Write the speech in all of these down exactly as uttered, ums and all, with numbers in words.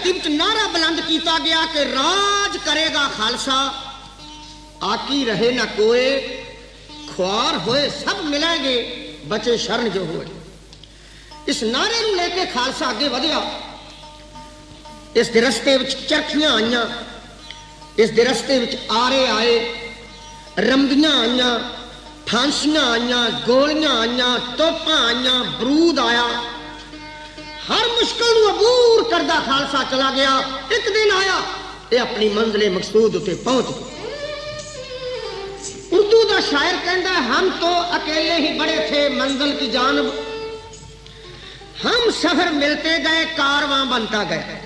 धरती विच नारा बुलंद किया गया कि राज करेगा खालसा, आकी रहे न कोए, ख्वार होए सब मिलेंगे, बचे शरण जो हुए। इस नारे को लेके खालसा अगे बढ़िया। इस दे रस्ते विच चरखियां आईयां, इस दे रस्ते विच आरे आए, रंबियां आईयां, फांसियां आईयां, गोलियां आईयां, तोपां आईयां, बरूद आया। हर मुश्किल को अबूर करदा खालसा चला गया। एक दिन आया ये अपनी मंजिले मकसूद उते पहुंच गया। उर्दू का शायर कहता है, हम तो अकेले ही बड़े थे मंजिल की जानब, हम सफर मिलते गए कारवां बनता गया।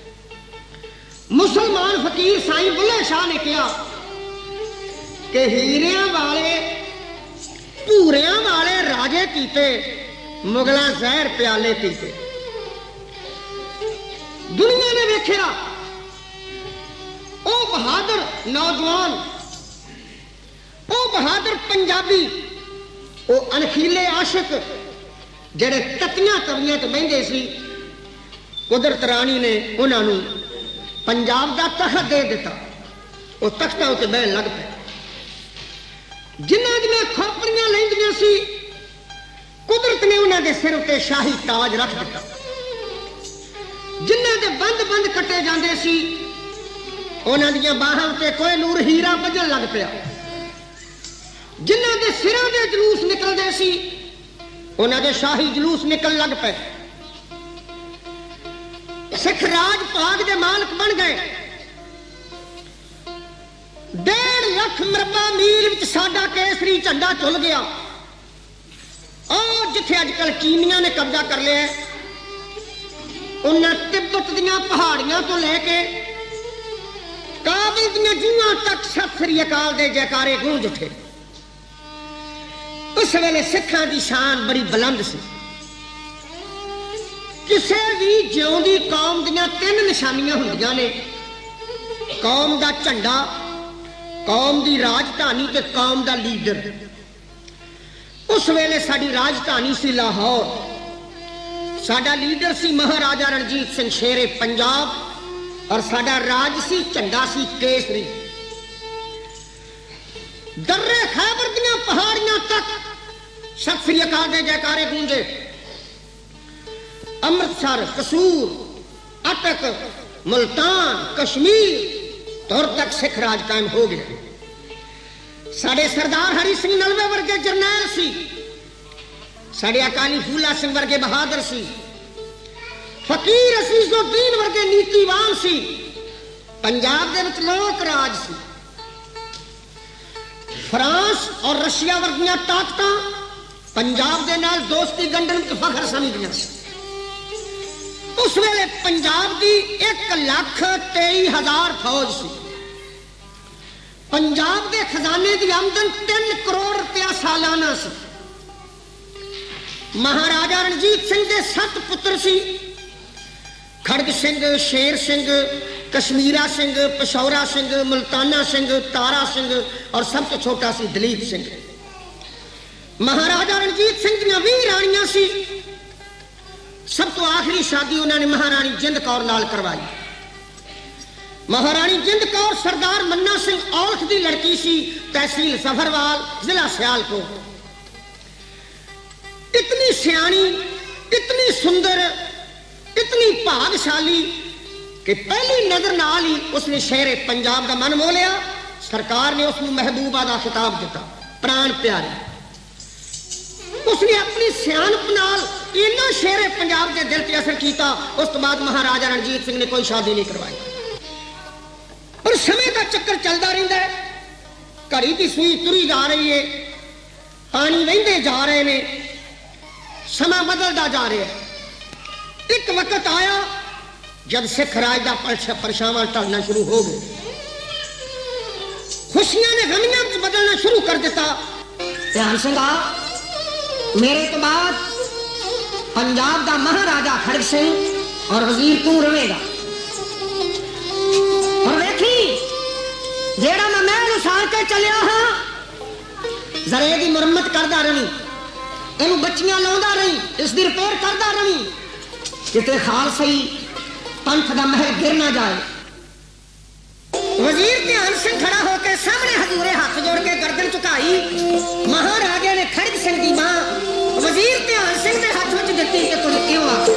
मुसलमान फकीर साईं बुल्ले शाह ने कहा कि हीरियां वाले भूरियां वाले राजे कीते, मुगलां जहर प्याले पीते। दुनिया ने वेख्या ओ बहादुर नौजवान, ओ बहादुर पंजाबी, ओ अनखीले आशिक जेड़े ततियां तवियां च बहिंदे सी, कुदरत रानी ने उन्होंने पंजाब का तखत दे दिता। वो तख्तां उत्ते बहन लग पे। जिन्हां दियां खोपड़ियां लैंदियां सी, कुदरत ने उन्होंने सिर उत्ते शाही ताज रख दिता। जिन्हां दे बंद बंद कटे जांदे सी, उन्हां दियां बाहां उत्ते कोई नूर हीरा बजन लग पिया। जिन्हां दे सिरां दे जलूस निकलदे सी, उन्हां दे शाही जलूस निकल लग पे। सिख राज भाग दे मालक बन गए। डेढ़ लख मरबा मील विच साडा केसरी झंडा झुल गया। और जिथे अजकल चीनियां ने कब्जा कर लिया, उन्हें तिब्बत दियां पहाड़ियां तो लेके काबिल दियां जूहां तक सत श्री अकाल दे जयकारे गूंज उठे। उस वेले सिखां दी शान बड़ी बुलंद सी। किसी भी जिउंदी कौम दियां तीन निशानियां हुंदियां ने, कौम दा झंडा, कौम दी राजधानी ते कौम दा लीडर। उस वेले साडी राजधानी सी लाहौर, साडा लीडर सी महाराजा रणजीत सिंह शेरे पंजाब, और साडा राज सी झंडा सी केसरी। दर्रे खैबर दियां पहाड़ियां तक सत श्री अकाल दे जयकारे गूंजे। अमृतसर, कसूर, अटक, मुल्तान, कश्मीर तुर तक सिख राज कायम हो गया। साडे सरदार हरि सिंह नलवे वर्गे जरनैल सी, साडे अकाली फूला सिंह वर्गे बहादुर सी, फकीर असीजुद्दीन वर्गे नीतिवान सी। पंजाब दे विच लोक राज सी। फ्रांस और रशिया वर्गियां ताकतां पंजाब दे नाल दोस्ती गंढण विच फखर समझदियां सी। उस वेले पंजाब की एक लख तेई हजार फौज सी। पंजाब के खजाने की आमदन तीन करोड़ रुपया सालाना सी। महाराजा रणजीत सिंह के सत पुत्र सी, खड़ग सिंह, शेर सिंह, कश्मीरा सिंह, पिशौरा सिंह, मुल्ताना सिंह, तारा सिंह, और सबसे छोटा सी दलीप सिंह। महाराजा रणजीत सिंह दियां बीस रानियां सी। सब तो आखिरी शादी उन्होंने महारानी जिंद कौर नाल करवाई। महारानी जिंद कौर सरदार मन्ना सिंह औलख की लड़की सी, तहसील सफरवाल, जिला सियालकोट। इतनी सियाणी, इतनी सुंदर, इतनी भागशाली कि पहली नजर नाल ही उसने शेरे पंजाब का मन मोह लिया। सरकार ने उसको महबूबा का खिताब दिता, प्राण प्यारी। उसने अपनी सियाणप नाल इन्ना शेरे पंजाब के दिल पर असर किया। उस तो बाद महाराजा रणजीत सिंह ने कोई शादी नहीं करवाई। और समय का चक्कर चलता रहता है। घड़ी की सूई तुरी जा रही है, पानी वहंदे जा रहे ने, समा बदलता जा रहा है। एक वक्त आया जब सिख राज का परछावां टलना शुरू हो गया। खुशियां ने गमियां में बदलना शुरू कर दिता। ध्यान सिंह, मेरे तो बाद पंजाब का महाराजा खड़ग सिंह और वजीर तू रहेगा। और देखी जेड़ा मैं महल उसार के चलिया हाँ, जरे की मुरम्मत करता रही, इन बच्चियां लाउंदा रही, इसकी रिपेयर करता रही। किते खाल सही पंथ का महल गिर ना जाए। वजीर ध्यान सिंह खड़ा होकर सामने हजूरे हाथ जोड़ के गर्दन झुकाई। महाराजा ने खड़ग सिंह की मां वजीर ध्यान सिंह के हाथ में दिती कि कुछ क्यों आ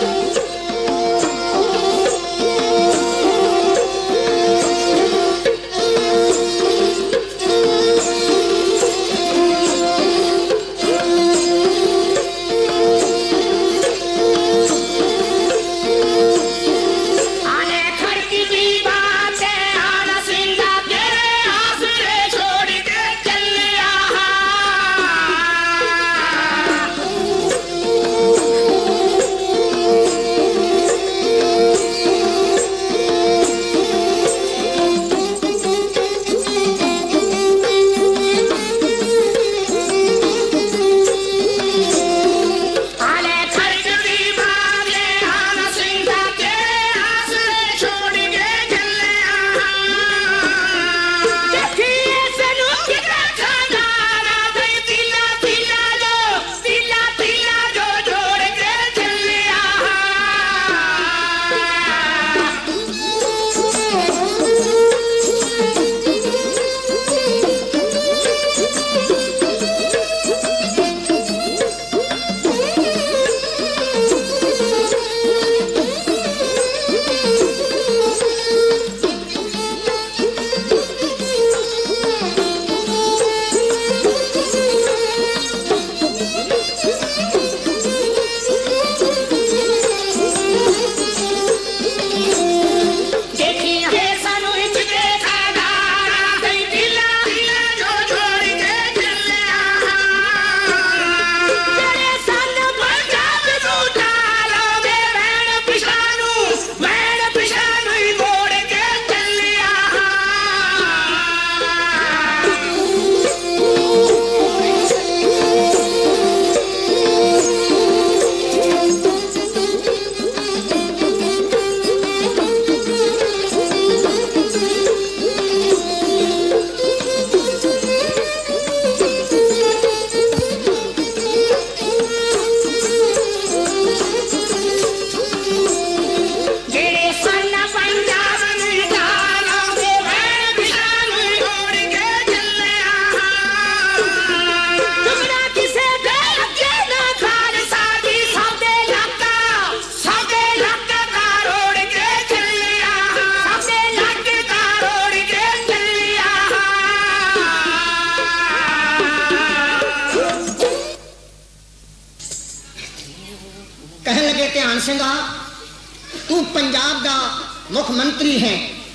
तू पंजाब का मुख्यमंत्री है,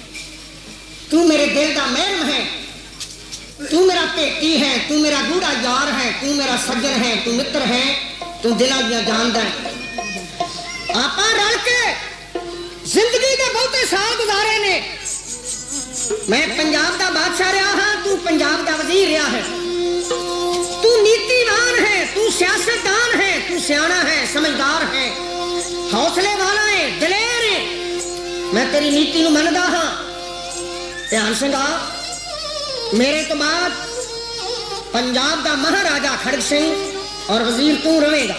तू मेरे दिल का महम है, तू मेरा भेटी है, तू मेरा गूढ़ा यार है, तू मेरा सज्जन है, तू मित्र है, तू दिला दिया जानदा है। आपा रल के जिंदगी के बहुते साल गुजारे ने। मैं पंजाब का बादशाह रहा हाँ, तू पंजाब का वजीर रहा है। तू नीतिवान है, तू सियासतदान है, तू सियाना है, समझदार है, हौसले वाला है, दलेर है। मैं तेरी नीति नूं मनदा हाँ। ध्यान सिंह मेरे तो बाद पंजाब का महाराजा खड़ग सिंह और वजीर तू रहेगा।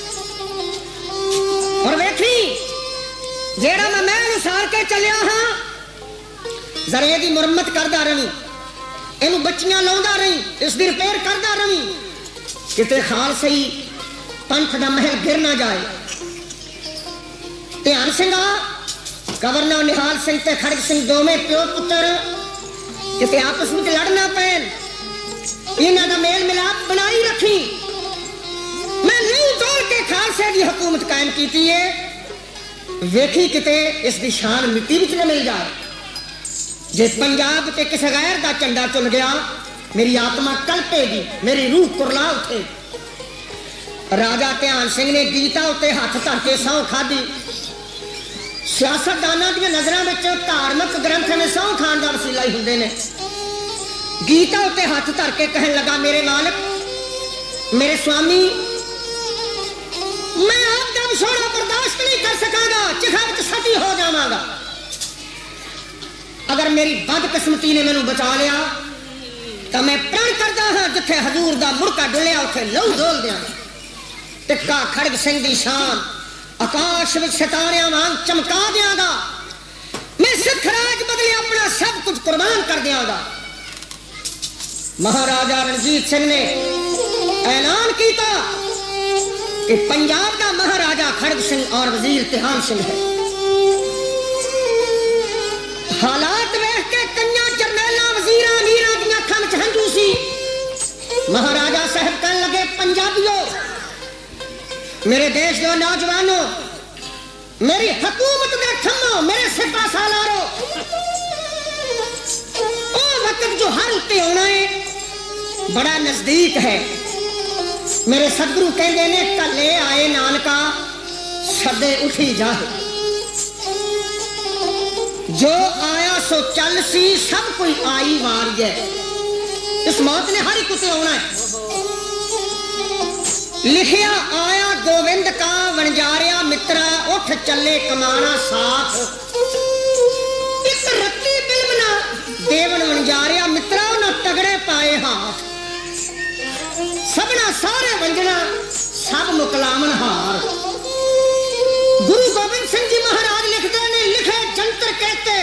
और वेखी जेड़ा मैं महल उसार के चलिया हाँ, जरे दी मुरम्मत करदा रही, इनू बच्चियां लाउंदा रही, इसकी रिपेयर करदा रही, किते खालसा ही पंथ दा महल गिर ना जाए। ध्यान सिंह गवर्नर निहाल सिंह ते खड़ग सिंह दोवें प्यो पुत्र किते आपस में लड़ना पैन, इन्हां दा मेल मिलाप बनाई रखी। मैं लू तोड़ के खालसे की हुकूमत कायम की है। वेखी किते इसकी शान मिट्टी विच न मिल जाए। जे पंजाब ते किसी गैर का झंडा चुल गया, मेरी आत्मा कलपेगी, मेरी रूह कुरला उठेगी। राजा ध्यान सिंह ने गीता उत्ते हाथ धर के सौं खाधी। सियासतदाना दी नजरां विच धार्मिक ग्रंथ में सौं खाण दा वसीला ही हुंदे ने। गीता उत्ते हाथ धर के कहन लगा, मेरे मालिक, मेरे स्वामी, मैं आपका विछोड़ा बर्दाश्त नहीं कर सकांगा, चिखा विच सती हो जावांगा। अगर मेरी बदकिस्मती ने मैनू बचा लिया तो मैं प्रण करदा हां, जिथे हजूर दा मुड़का डुलिया उथे लहू डोल दियां। टिक्का खड़ग सिंह दी शान आकाश में सितारियां वांग चमका दियांगा, मैं सिख राज बदले अपना सब कुछ कुर्बान कर दियांगा। महाराजा रणजीत सिंह ने ऐलान किया कि पंजाब का महाराजा खड़ग सिंह और वजीर तिहान सिंह है। हालात वेख के कन्या जरनैला वजीर अमीरां दी अखां विच हंझू सी। महाराजा साहब कहन लगे, पंजाबियों, मेरे देश के नौजवानों, मेरी हुकूमत दे थम्मो, मेरे सिपा सालारो, ओ वक्त जो हर उत्ते आना है बड़ा नजदीक है। मेरे सतगुरु कहते ने, कले आए नानका सदे उठी जाए, जो आया सो चल सी, सब कोई आई वार है। इस मौत ने हर एक उत्ते आना है। लिखिया आया गोविंद का वणजारिया मित्रा, उठ चले कमाना साथ, इस रत्ती बिलमना देवन वणजारिया मित्रा, न तगड़े पाए हाथ, सबना सारे वंजना सब मुकलामन हार। गुरु गोबिंद सिंह जी महाराज लिखते ने, लिखे जंतर कहते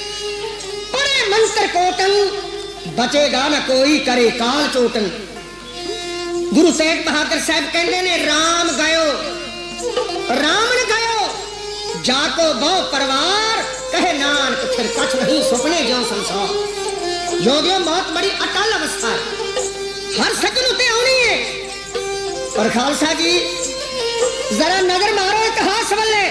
पढ़े मंत्र कोटन, बचेगा न कोई करे काल चोटन। गुरु तेग बहादुर साहब कहते ने, राम गयो रावण गयो, जाको बहु परिवार, कहे नानक फिर कछ नहीं सुपने जो संसार। योगियों, मौत बड़ी अटल अवस्था है, हर सजन उते आनी है। और खालसा जी जरा नजर मारो इतिहास वाले,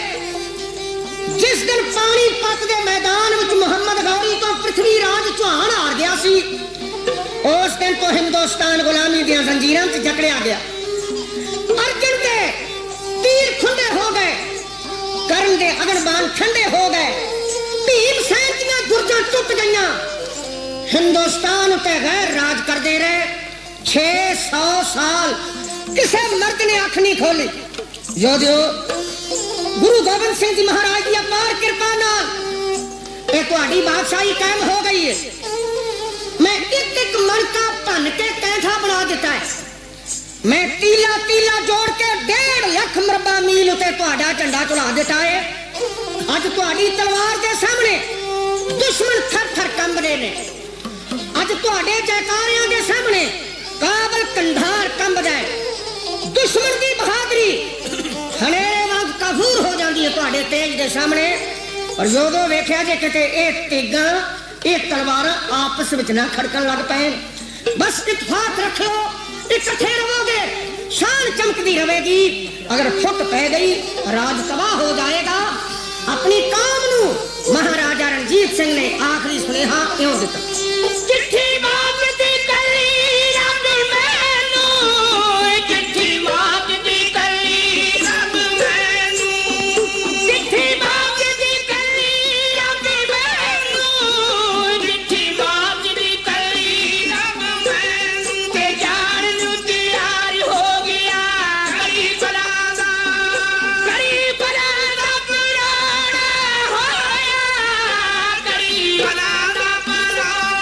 जिस दिन पानीपत के मैदान में मुहम्मद गौरी तो पृथ्वीराज चौहान हार गया सी, उस दिन तो हिंदुस्तान गुलामी दी जंजीरां च जकड़िया गया। अर्जन के तीर खुंडे हो गए, कर्ण के अगनबान ठंडे हो गए, भीम सैन दी गुर्जां टुट गईयां, हिंदुस्तान ते गैर राज करते रहे। छह सौ साल किसी मर्द ने अख नहीं खोली। योदियो, गुरु गोबिंद सिंह जी महाराज की अपार कृपा नाल ये तुहाडी बादशाही कायम हो गई है। मैं एक एक मणका भन के कैंठा बना दिता है। मैं तीला तीला जोड़ के डेढ़ लख मरबा मील उते तुहाडा झंडा चढ़ा दिता है। अज तुहाडी तलवार के सामने दुश्मन थर थर कंबदे ने। अज तुहाडे जयकारियां के सामने काबल कंधार कंबदा है। दुश्मन की बहादुरी हनेरे वांग कफूर हो जाती है तुहाडे तेज के सामने। और जो वेख्या जे किते ए तेगा ए तलवार आपस में ना खड़कन लग पाए। बस इत्तेफाक रख लो, इकट्ठे रहोगे, शान चमकती रहेगी। अगर फुट पै गई राज तबाह हो जाएगा। अपनी काम नू महाराजा रणजीत सिंह ने आखिरी सुनेहा इउं दिता, चिट्ठी मांगदी कली रब मैनू, चिट्ठी मांगदी कली रब मैनू, चिट्ठी मांगदी कली रब मैनू, चिट्ठी मांगदी कली रब मैनू, ते जान नू तैयार हो गया करी भला दा, करी भला दा पुराना होया, करी भला दा पुराना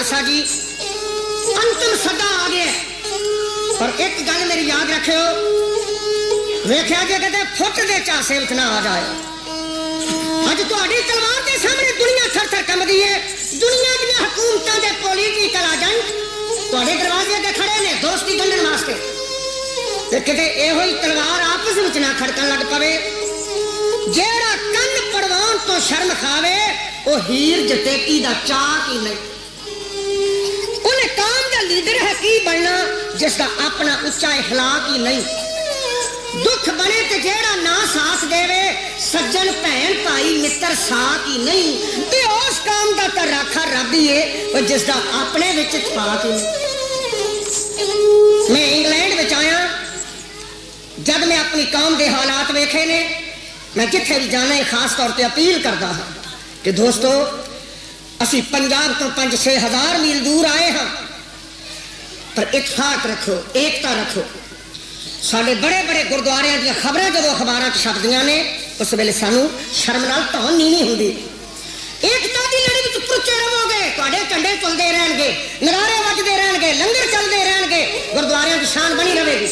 खालसा जी अंतिम सदा आ गया। पर एक गल मेरी याद रखियो, वेख्या जे कदे फुट दे चासे विच ना आ जाए। अज तुहाडी तलवार के सामने दुनिया थर थर कंबदी है। दुनिया दी हुकूमतां दे पॉलिटिकल एजेंट तुहाडे दरवाजे अगे खड़े ने दोस्ती गंढण वास्ते, ते किते इहो ही तलवार आपस विच ना खड़कन लग पवे। जेड़ा कन्न पड़वाउण तो शर्म खावे वो हीर जटेकी दा चाक ही नहीं। उन्हें काम दा लीडर है की बनना जिसका अपना उच्चा इखलाक ही नहीं। दुख बने ते जेड़ा ना साथ देवे सज्जन भैन भाई मित्र साथ ही नहीं। ते उस काम दा तो राखा रब ही है और जिसका अपने विच छाक ही नहीं। मैं इंग्लैंड विच आया, जब मैं अपनी कौम के हालात वेखे ने, मैं जिथे भी जाना है खास तौर पर अपील करता हाँ कि दोस्तों असी पंजाब तो पांच छे हजार मील दूर आए हाँ, पर इत्तेफाक रखो, एकता रखो। साढ़े बड़े बड़े गुरुद्वारियां दी खबरें जो अखबारां च छपदियां ने उस वेले सानू शर्म नाल धौन नीवी हुंदी। एकता दी लड़ी विच पुरचे रहोगे, तुहाडे झंडे चलदे रहणगे, नगारे वजदे रहणगे, लंगर चलदे रहणगे, गुरुद्वारियां दी शान बनी रहेगी।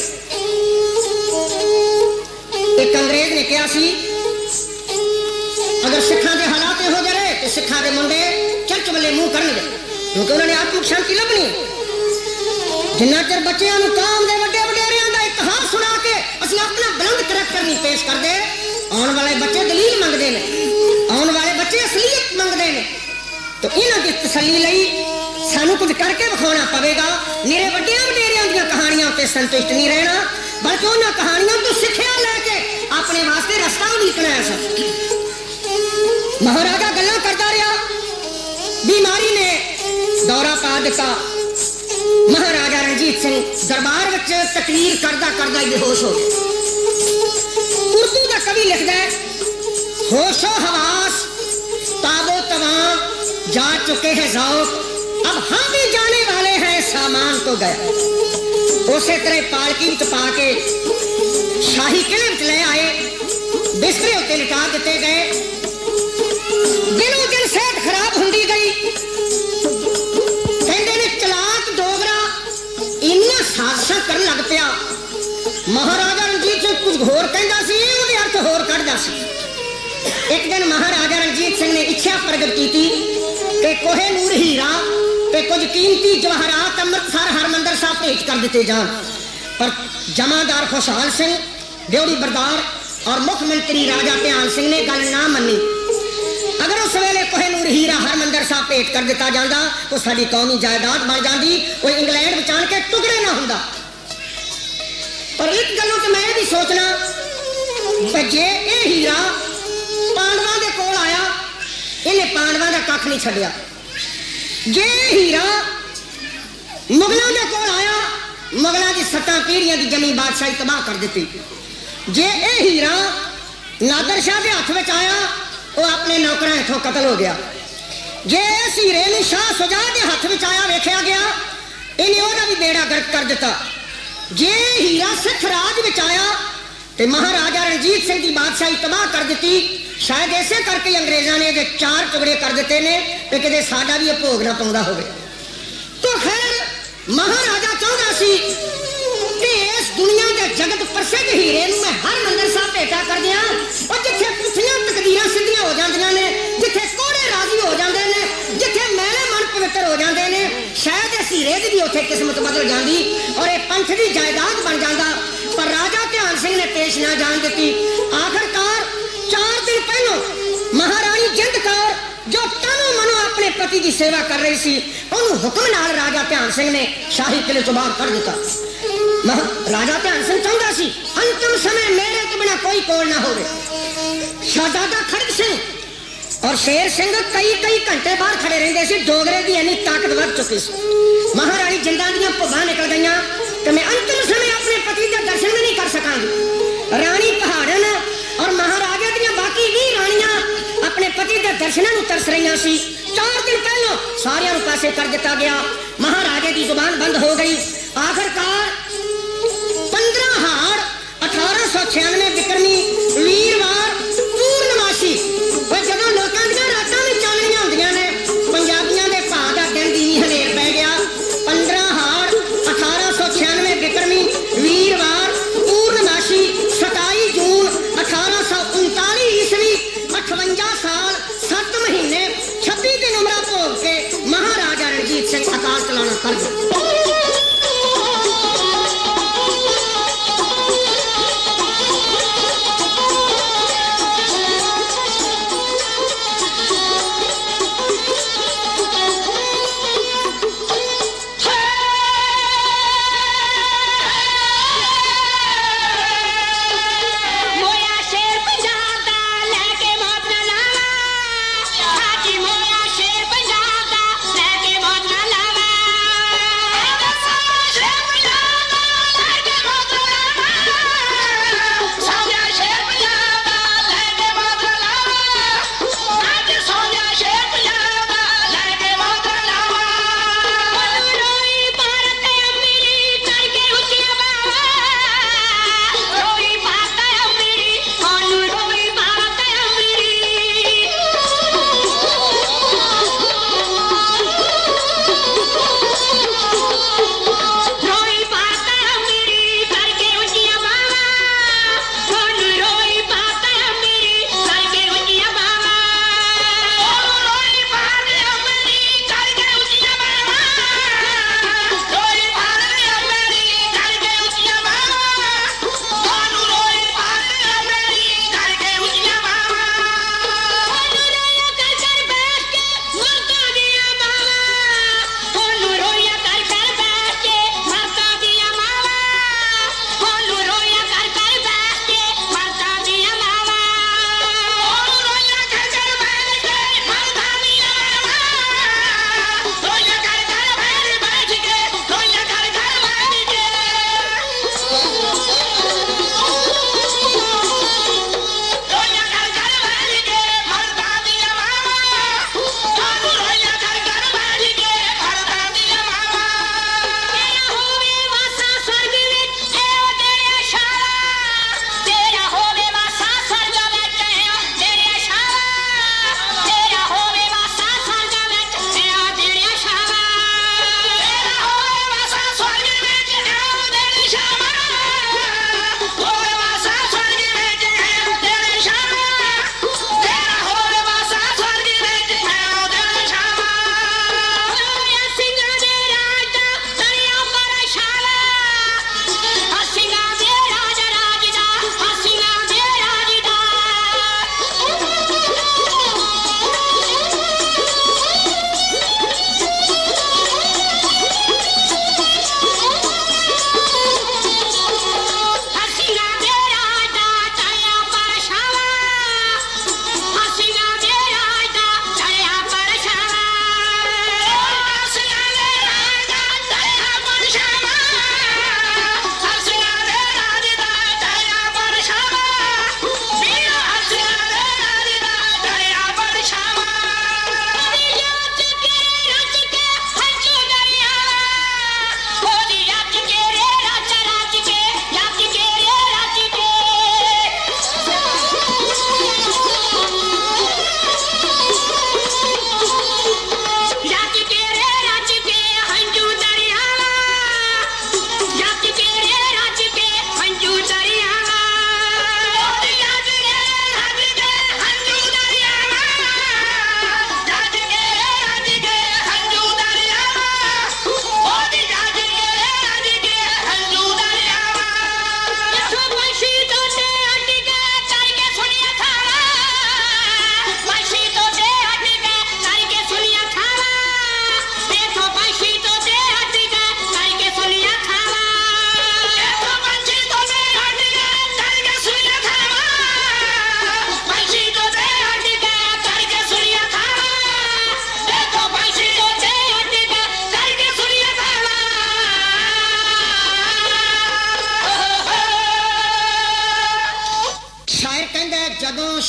एक अंग्रेज ने कहा सी अगर सिखां दे हालात हो जाए तो सिखां दे मुंडे चर्च वाले मुंह करनगे, क्योंकि उन्होंने आत्मिक शांति लभनी। जिन्ना चिर बच्चों को काम दे वड्डे वडेरियां दा इतिहास सुना के असं अपना बुलंद करैक्टर नहीं पेश करते, आने वाले बच्चे दलील मंगते हैं, आने वाले बच्चे असलीयत मंगते हैं। तो इन्हों की तसल्ली लई सानू कुछ करके विखाना पवेगा। मेरे वड्डियां वडेरियां दी कहानियां उत्ते संतुष्ट नहीं रहना, बल्कि उन्होंने कहानियों तो सिक्ख्या लैके अपने वास्ते रस्ता उलीकना है। सब महाराजा गल्लां करता रहा, बीमारी ने दौरा पा दिता। महाराजा रणजीत सिंह दरबार विच तकरीर करदा करदा बेहोश हो गया। उर्दू का कवि लिखदा है, होशो हवास ताबो तवा जा चुके हैं ज़ौक़, अब हम भी जाने वाले हैं सामान तो गया। उसे तरह पालकी विच पा के शाही किले विच ले आए, बिस्तरे उत्ते लिटा दिते गए। दिनों दिन सेहत खराब हुंदी गई। कहंदे ने चलाक डोगरा इन्ना साजिशां करन लग पिया। महाराजा रणजीत सिंह कुछ होर कहंदा सी, उहदे अर्थ होर कढदा सी। एक दिन महाराजा रणजीत सिंह ने इच्छा प्रगट की कि कोहिनूर हीरा ते कुछ कीमती जवाहरात अमृतसर हरमंदर साहब भेज कर दिते जान। पर जमादार खुशहाल सिंह, ड्योढ़ी बरदार और मुख्यमंत्री राजा ध्यान सिंह ने गल ना मनी। अगर उस वेले कोहिनूर हीरा हरमंदर साहब भेंट कर दिता जाता तो साडी कौमी जायदाद बन जाती, कोई इंग्लैंड में आन के टुकड़े ना हुंदा। पर एक गलों तो मैं भी सोचना जे ये हीरा पांडवां दे कोल आया, इन्हें पांडवां दा कख नहीं छड्डिया। जे हीरा मुगलों के कोल आया, मुगलों की सत्तां पीढ़ियां की जमी बादशाही तबाह कर दी। जे ये हीरा नादर शाह के हथ में आया, वो अपने नौकरां इथों कतल हो गया। जे इस हीरे नूं शाह सुजा के हथ में आया वेख्या गया, इन्हें ओहदा भी बेड़ा गर्क कर दिता। जे हीरा सिख राज में आया तो महाराजा रणजीत सिंह की बादशाही तबाह कर दी। शायद इसे करके अंग्रेजों ने चार टुकड़े कर दिते ने कि किते साडा भी भोग ना पाउंदा होवे। तो खैर महाराजा चाहता सी कि इस दुनिया के जगत प्रसिद्ध हीरे नूं मैं हरमंदर साहब भेटा कर दियां, और जिथे पुठियां तकदीरां सिद्धियां हो जांदियां ने, जिथे कोड़े राजी हो जांदे ने, जिथे मैले मन पवित्र हो जांदे ने, शायद इस हीरे दी भी उत्थे किस्मत बदल जांदी और ये पंथ दी जायदाद बन जांदा। पर राजा ध्यान सिंह ने पेश ना जान दी। आखिरकार चार दिन पहलों महारानी जिंद कौर जो तनो मनो अपने पति की सेवा कर रही सी, उन्होंने हुक्म नाल राजा ध्यान सिंह ने शाही किले तो बाहर कर दिता। राजा ध्यान सिंह चाहता सी अंतिम समय मेरे तो बिना कोई कोल ना होवे। शहजादा खड़ग सिंह और शेर सिंह कई कई घंटे बाहर खड़े रहंदे सी, डोगरे की इन्नी ताकत बढ़ चुकी सी। महारानी जिंदा दियां भुब्बां निकल गई कि मैं अंतिम समय अपने पति का दर्शन भी नहीं कर सकांगी। रानी पहाड़न और महाराजा दियां बाकी भी रानियां अपने पति के दर्शनों को तरस रही सी। चार दिन पहलों सारियां नूं पासे कर दिता गया। महाराजे की जुबान बंद हो गई। आखिरकार पंद्रह हाड़ अठारह सौ छियानवे बिक्रमी वीरवार पूर्णमासी जदों लोगों दी रातां में चानणियां हुंदियां ने, पंजाबियां दे भां दा दिन दी हनेर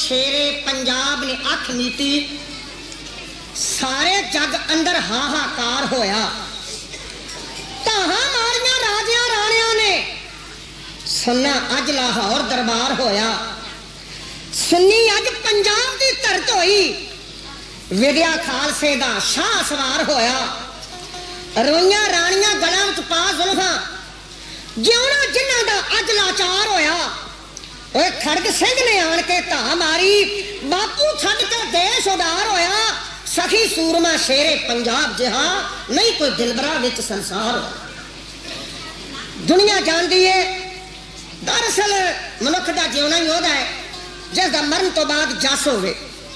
शेरे पंजाब ने अख मीटी, सारे जग अंदर हाहाकार होया। धाहां मारियां राजियां राणियां ने, सुनना अज लाहौर दरबार होया। सुन्नी अज पंजाब दी धरत होई, विद्या खालसे दा शाह सवार होया। रोइयां राणियां गलां विच पा जुल्फां, जिउणा जिन्हां दा अज लाचार होया। ओए खड़ग सिंह ने आण के धा मारी, बापू छड्ड के देश उडार होया। सखी सूरमा शेरे पंजाब जिहा नहीं कोई दिलबरा विच संसार। दुनिया जानदी है दरअसल मनुख दा जिउणा ही ओहदा है जिसदा मरण तो बाद जस होवे।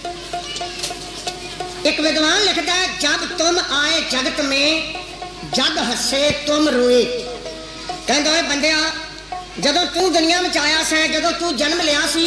एक विद्वान लिखता है, जब तुम आए जगत में जग हसे तुम रोए। कहंदा ओए बंदिया, जदों तू दुनिया में आया सी, जदों तू जन्म लिया सी,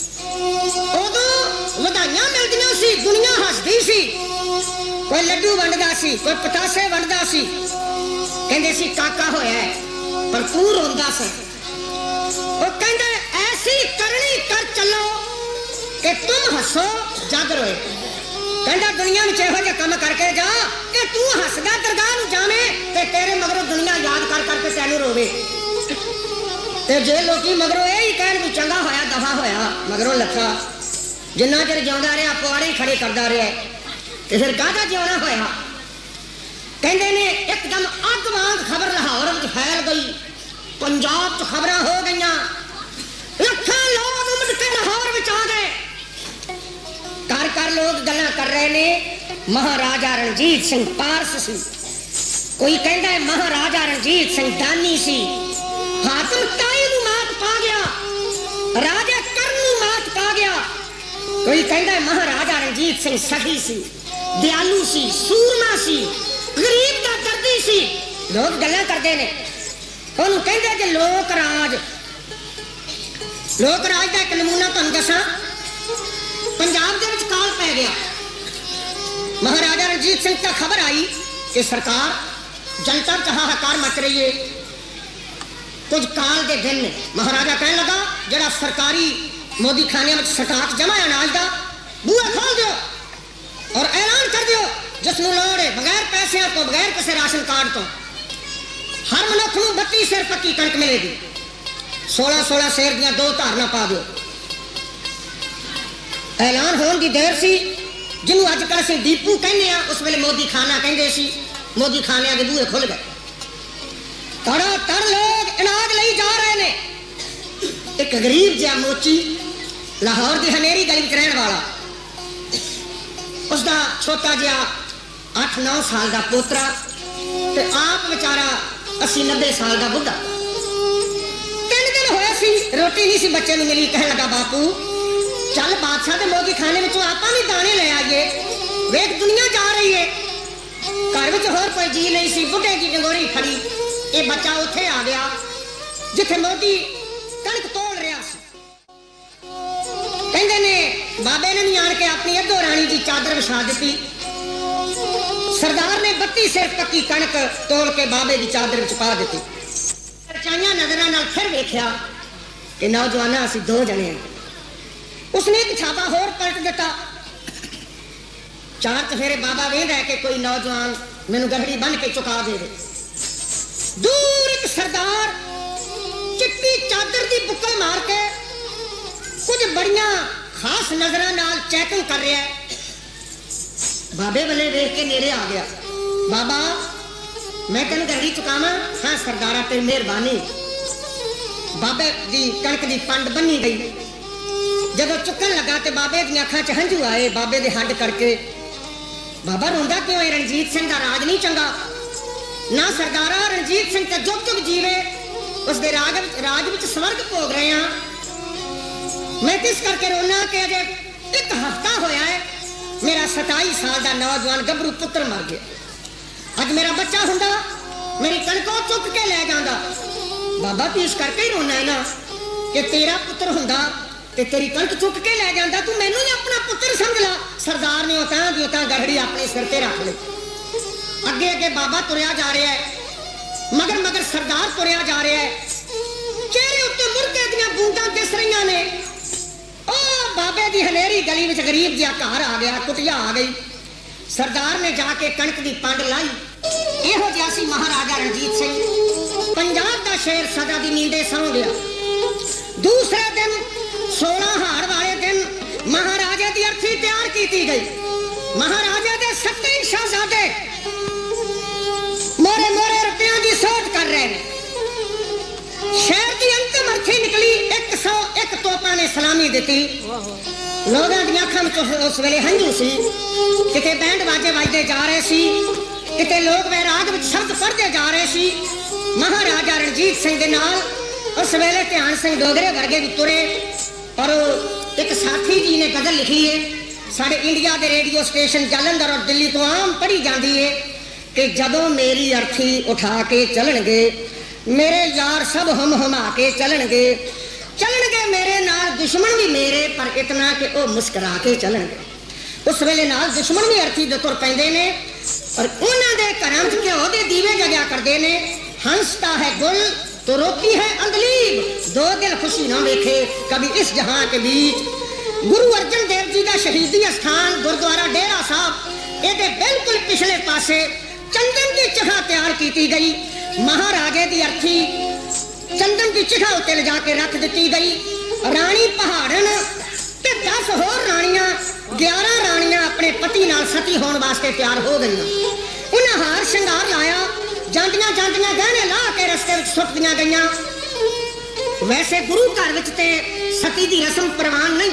उदों वधाइयां मिलदियां सी, दुनिया हसदी सी। कोई लड्डू वंडदा सी, कोई पतासे वंडदा सी, कहंदे सी काका होया है, पर तू रोंदा सी। वो कहंदा ऐसी करनी कर चलो कि तुम हसो जग रोए। कहंदा दुनिया में इहो जिहा काम करके जा कि तू हसदा दरगाह नूं जावें ते तेरे मगरों दुनिया याद कर करके तैनूं रोवे। ते जे लोकी मगरों यही कहण भी चंगा होया दफा होया, मगरों लखा जिन्ना चिर जिउंदा रहा पुआड़े ही खड़े करदा रहा, ते फिर काहदा जिउणा होया। कहंदे ने एकदम अग वांग खबर लाहौर विच फैल गई, पंजाब च खबरां हो गईयां, लखां लोग उमड़ के लाहौर विच आ गए। कर कर लोग गल्लां कर रहे ने, महाराजा रणजीत सिंह पारस सी, कोई कहंदा है महाराजा रणजीत सिंह दानी सी, हाकम ताई नूं मात पा गया, राजा कर्ण नूं मात पा गया। कोई कहंदा है महाराजा रणजीत सिंह सखी सी, दयालु सी, सूरमा सी, गरीब दा दर्दी सी। लोग गल्लां करदे ने। ਉਹਨੂੰ ਕਹਿੰਦੇ ਕਿ ਲੋਕ ਰਾਜ ਲੋਕ ਰਾਜ ਦਾ ਇੱਕ ਨਮੂਨਾ ਤੁਹਾਨੂੰ ਦੱਸਾਂ। पंजाब ਦੇ ਵਿੱਚ ਕਾਲ ਪੈ ਗਿਆ। महाराजा रणजीत सिंह तक खबर आई कि सरकार जनता च हाहाकार मच रही है, कुछ काल के दिन ने। महाराजा कहने लगा जरा सरकारी मोदी खाने में स्टाक जमा है अनाज का, बूहे खोल दो और ऐलान कर दो जिसनों लोड़ है बगैर पैसे तो बगैर किसी राशन कार्ड तो हर मनुख को बत्ती सिर पक्की कणक मिलेगी। सोलह सोलह शेर दियां दो धारना पा दो। ऐलान होने की देर सी, जिन्हों अजकल असीं डीपू कहने उस वेले मोदी खाना कहते सी। मोदी खाने के बूहे खुल गए, तड़ा तर लोग अनाज लई जा रहे ने। एक गरीब जिहा मोची लाहौर की हनेरी गली में रहने वाला, उसका छोटा जिहा अठ नौ साल का पोतरा ते आप बेचारा अस्सी नब्बे साल का बुढ़ा। तीन दिन होए सी रोटी नहीं सी बच्चे नूं मिली। कहने लगा बापू चल बादशाह के मोदी खाने में आप भी दाने ले आइए, वेख दुनिया जा रही है। घर में होर कोई जी नहीं सी, बुढ़े की डंगोरी खड़ी। ये बच्चा उत्थे आ गया जिथे मोदी कणक तोड़ रहा सी। कहंदे ने बाबे ने भी आण के अपनी अद्धो राणी की चादर विछा दी। सरदार ने बत्ती सिर पक्की कणक तोड़ के बाबे की चादर विच पा दी। चाइया नजरां नाल फिर वेख्या कि नौजवाना असीं दो जने हैं। उसने एक छापा होर पलट दिता। चार चफेरे बाबा वेंदा है कि कोई नौजवान मैनू गहड़ी बन के चुका दे। दूर एक सरदार चिट्टी चादर की बुक्कल मार के कुछ बड़िया खास नजरां नाल चैकिंग कर रहा है। बाबे वाले देख के नेड़े आ गया। बाबा मैं तेन गहड़ी चुकावा? हाँ सरदारा तेरी मेहरबानी। बाबे की कणक की पंड बनी गई। जब चुकन लगा तो बाबे दी अखां च हंझू आए। बाबे दे हड्ड करके बाबा रोंदा क्यों है? रणजीत सिंह दा राज नहीं चंगा ना सरदारा। रणजीत सिंह ते जुग जुग जीवे, उसके राज राज विच स्वर्ग भोग रहे हैं। मैं किस करके रोना कि अजे एक हफ्ता होया है मेरा सताई साल का नौजवान गभरू पुत्र मर गया। अज मेरा बच्चा हुंदा मेरी कणकों चुक के ले जांदा। बाबा तू इस करके ही रोना है ना कि तेरा पुत्र हुंदा ते तेरी कणक चुक के ले जांदा, तू मैनू ही अपना पुत्र समझ ला। सरदार ने उतां दी उतां गहड़ी अपने सिर ते रख ली। अगे अगे बाबा तुरया जा रहा है, मगर मगर सरदार तुरया जा रहा है। चेहरे उत्ते मुर्दे दियां बूंदां दिस रही ने। ओ बाबे बाबे की हनेरी गली में गरीब जिहा घर आ गया, कुटिया आ गई। सरदार ने जाके कणक की पंड लाई। इहो जिहा सी महाराजा रणजीत सिंह। पंजाब का शेर सदा दी नींदे सौ गया। दूसरे दिन सोलह हाड़ वाले दिन महाराजे की अर्थी तैयार की गई। महाराजे के सत्ते शहजादे मोरे मोरे रुपया की सोच कर रहे हैं। शहर की अंतिम अर्थी निकली। एक सौ एक तोपा ने सलामी दी। लोगों की अखां में उस वेले हंझू सी। किते बैंड बाजे बजते जा रहे सी, किते लोग वैराग में शब्द पढ़ते जा रहे सी। महाराजा रणजीत सिंह के नाल उस वेले ध्यान सिंह डोगरे वर्गे भी तुरे। और एक साथी जी ने गजल लिखी है, साढ़े इंडिया के रेडियो स्टेशन जालंधर और दिल्ली तो आम पढ़ी जाती है कि जदों मेरी अर्थी उठा के चलणगे, मेरे यार सब हम हमा के चलणगे, चलणगे मेरे नाल दुश्मन भी मेरे, पर इतना कि वो मुस्करा के चलणगे। उस वेले नाल दुश्मन भी अर्थी दे तुर पैंदे ने और उन्हां दे घरां विच घिओ दे दीवे जगया करदे ने। हंसता है गुल तो रोती है अंदलीब, दो दिल खुशी ना देखे कभी इस जहां के बीच। गुरु अर्जन देव जी का शहीदी स्थान गुरुद्वारा डेरा साहब ये बिल्कुल पिछले पासे चंदन की चिखा तैयार की गई। महाराजे की अर्थी चंदन की चिखा उत्ते ले जाके रख दी गई। रानी पहाड़न ते दस होर रानियां, ग्यारह रानियां अपने पति नाल सती होने वास्ते तैयार हो गई। उन्हें हार श्रृंगार लाया, जांदियां जांदियां गहने ला के रस्ते में सुट दियां गईयां। वैसे गुरु घर विच ते सती की रस्म प्रवान नहीं।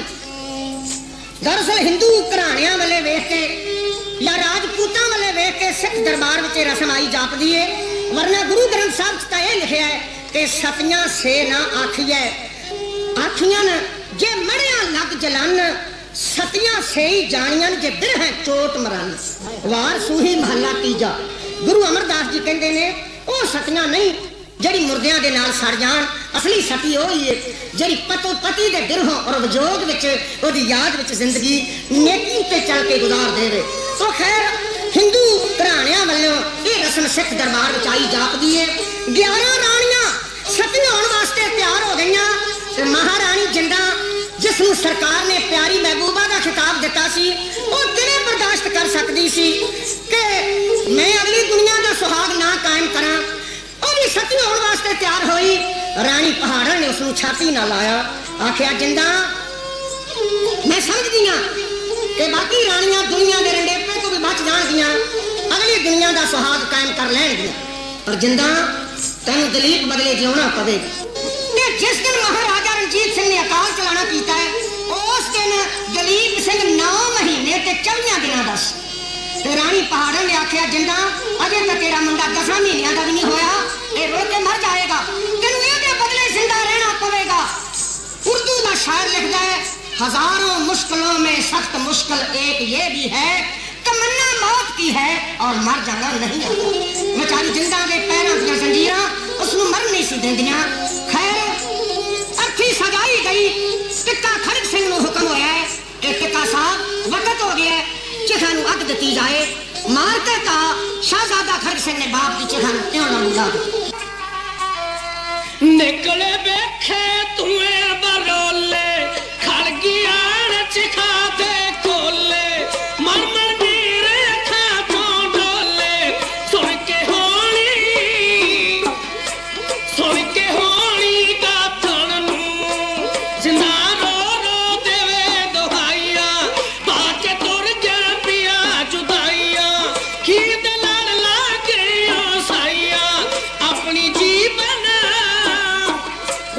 दरअसल हिंदू घराणियां वाले वेख के या राजपूतां वाले वेख के सिख दरबार में रस्म आई जापदी है। वरना गुरु ग्रंथ साहब च यह लिखा है कि सतियां से ना आखिए, आखियां जे मड़िया लग जलन, सतियां से ही जानियन जे बिरह चोट मरन। वार सूही महला तीजा। गुरु अमरदास जी कहते ने वो सतियां नहीं जड़ी मुर्दियां दे नाल सड़ जान। असली सती वो ही है जड़ी पतो पति दे बिरहों और विजोग विच ओदी याद विच जिंदगी नेकी ते चल के गुजार देवे। तो खैर हिंदू घराणियां वालों ये रस्म सिख दरबार विच आई जापदी है। ग्यारह रानियां सती होने वास्ते तैयार हो गईयां ते महारानी जिंदा जिसनू सरकार ने प्यारी महबूबा का खिताब दिता सी, वो किवें बर्दाश्त कर सकती सी कि मैं अगली दुनिया का सुहाग ना कायम करा। वो भी सती होने वास्ते तैयार हुई। रानी पहाड़न ने उसनू छाती ना लाया, आखिया जिंदा मैं समझदी हां कि बाकी रानियां दुनिया के रंडेपे को भी बच जाणगियां, अगली दुनिया का सुहाग कायम कर लैणगियां, पर जिंदा तैनूं दलीप बदले जिउणा पवेगा। जिस दिन महाराजा रणजीत सिंह ने अकाल चलाना किया है, उस दिन दलीप सिंह नौ महीने ते चौबियां दिनों दस। रानी पहाड़न ने आखिया जिंदा अजे तक तेरा मुंडा दसा महीनों का भी नहीं होया, ये रुड़ के मर जाएगा, तेनू ये बदले जिंदा रहना पवेगा। उर्दू का शायर लिखता है, हजारों मुश्किलों में सख्त मुश्किल एक ये भी है, तमन्ना मौत की है और मर जाना नहीं आता। बेचारी जिंदा के पैरों दी जंजीरां उसनू मर नहीं सी देंदियां। खैर अर्थी सजाई गई। टिक्का खड़ग सिंह नूं हुक्म होया है कि टिक्का साहब वक्त हो गया, चिखा नूं अग दी जाए। मार के कहा शहजादा खड़ग सिंह ने बाप की चिखा नूं त्यों ना बुला निकले बेखे तुए बरोले खड़गिया चिखा दे कोले मर मर नीरे खा चों डोले सुन के होली सुन के होली का थन नूं जिंदा रो रो देवे दोहाइया पाके तुर जा पिया जुदाइया की दलाल लागे साइया अपनी जीवन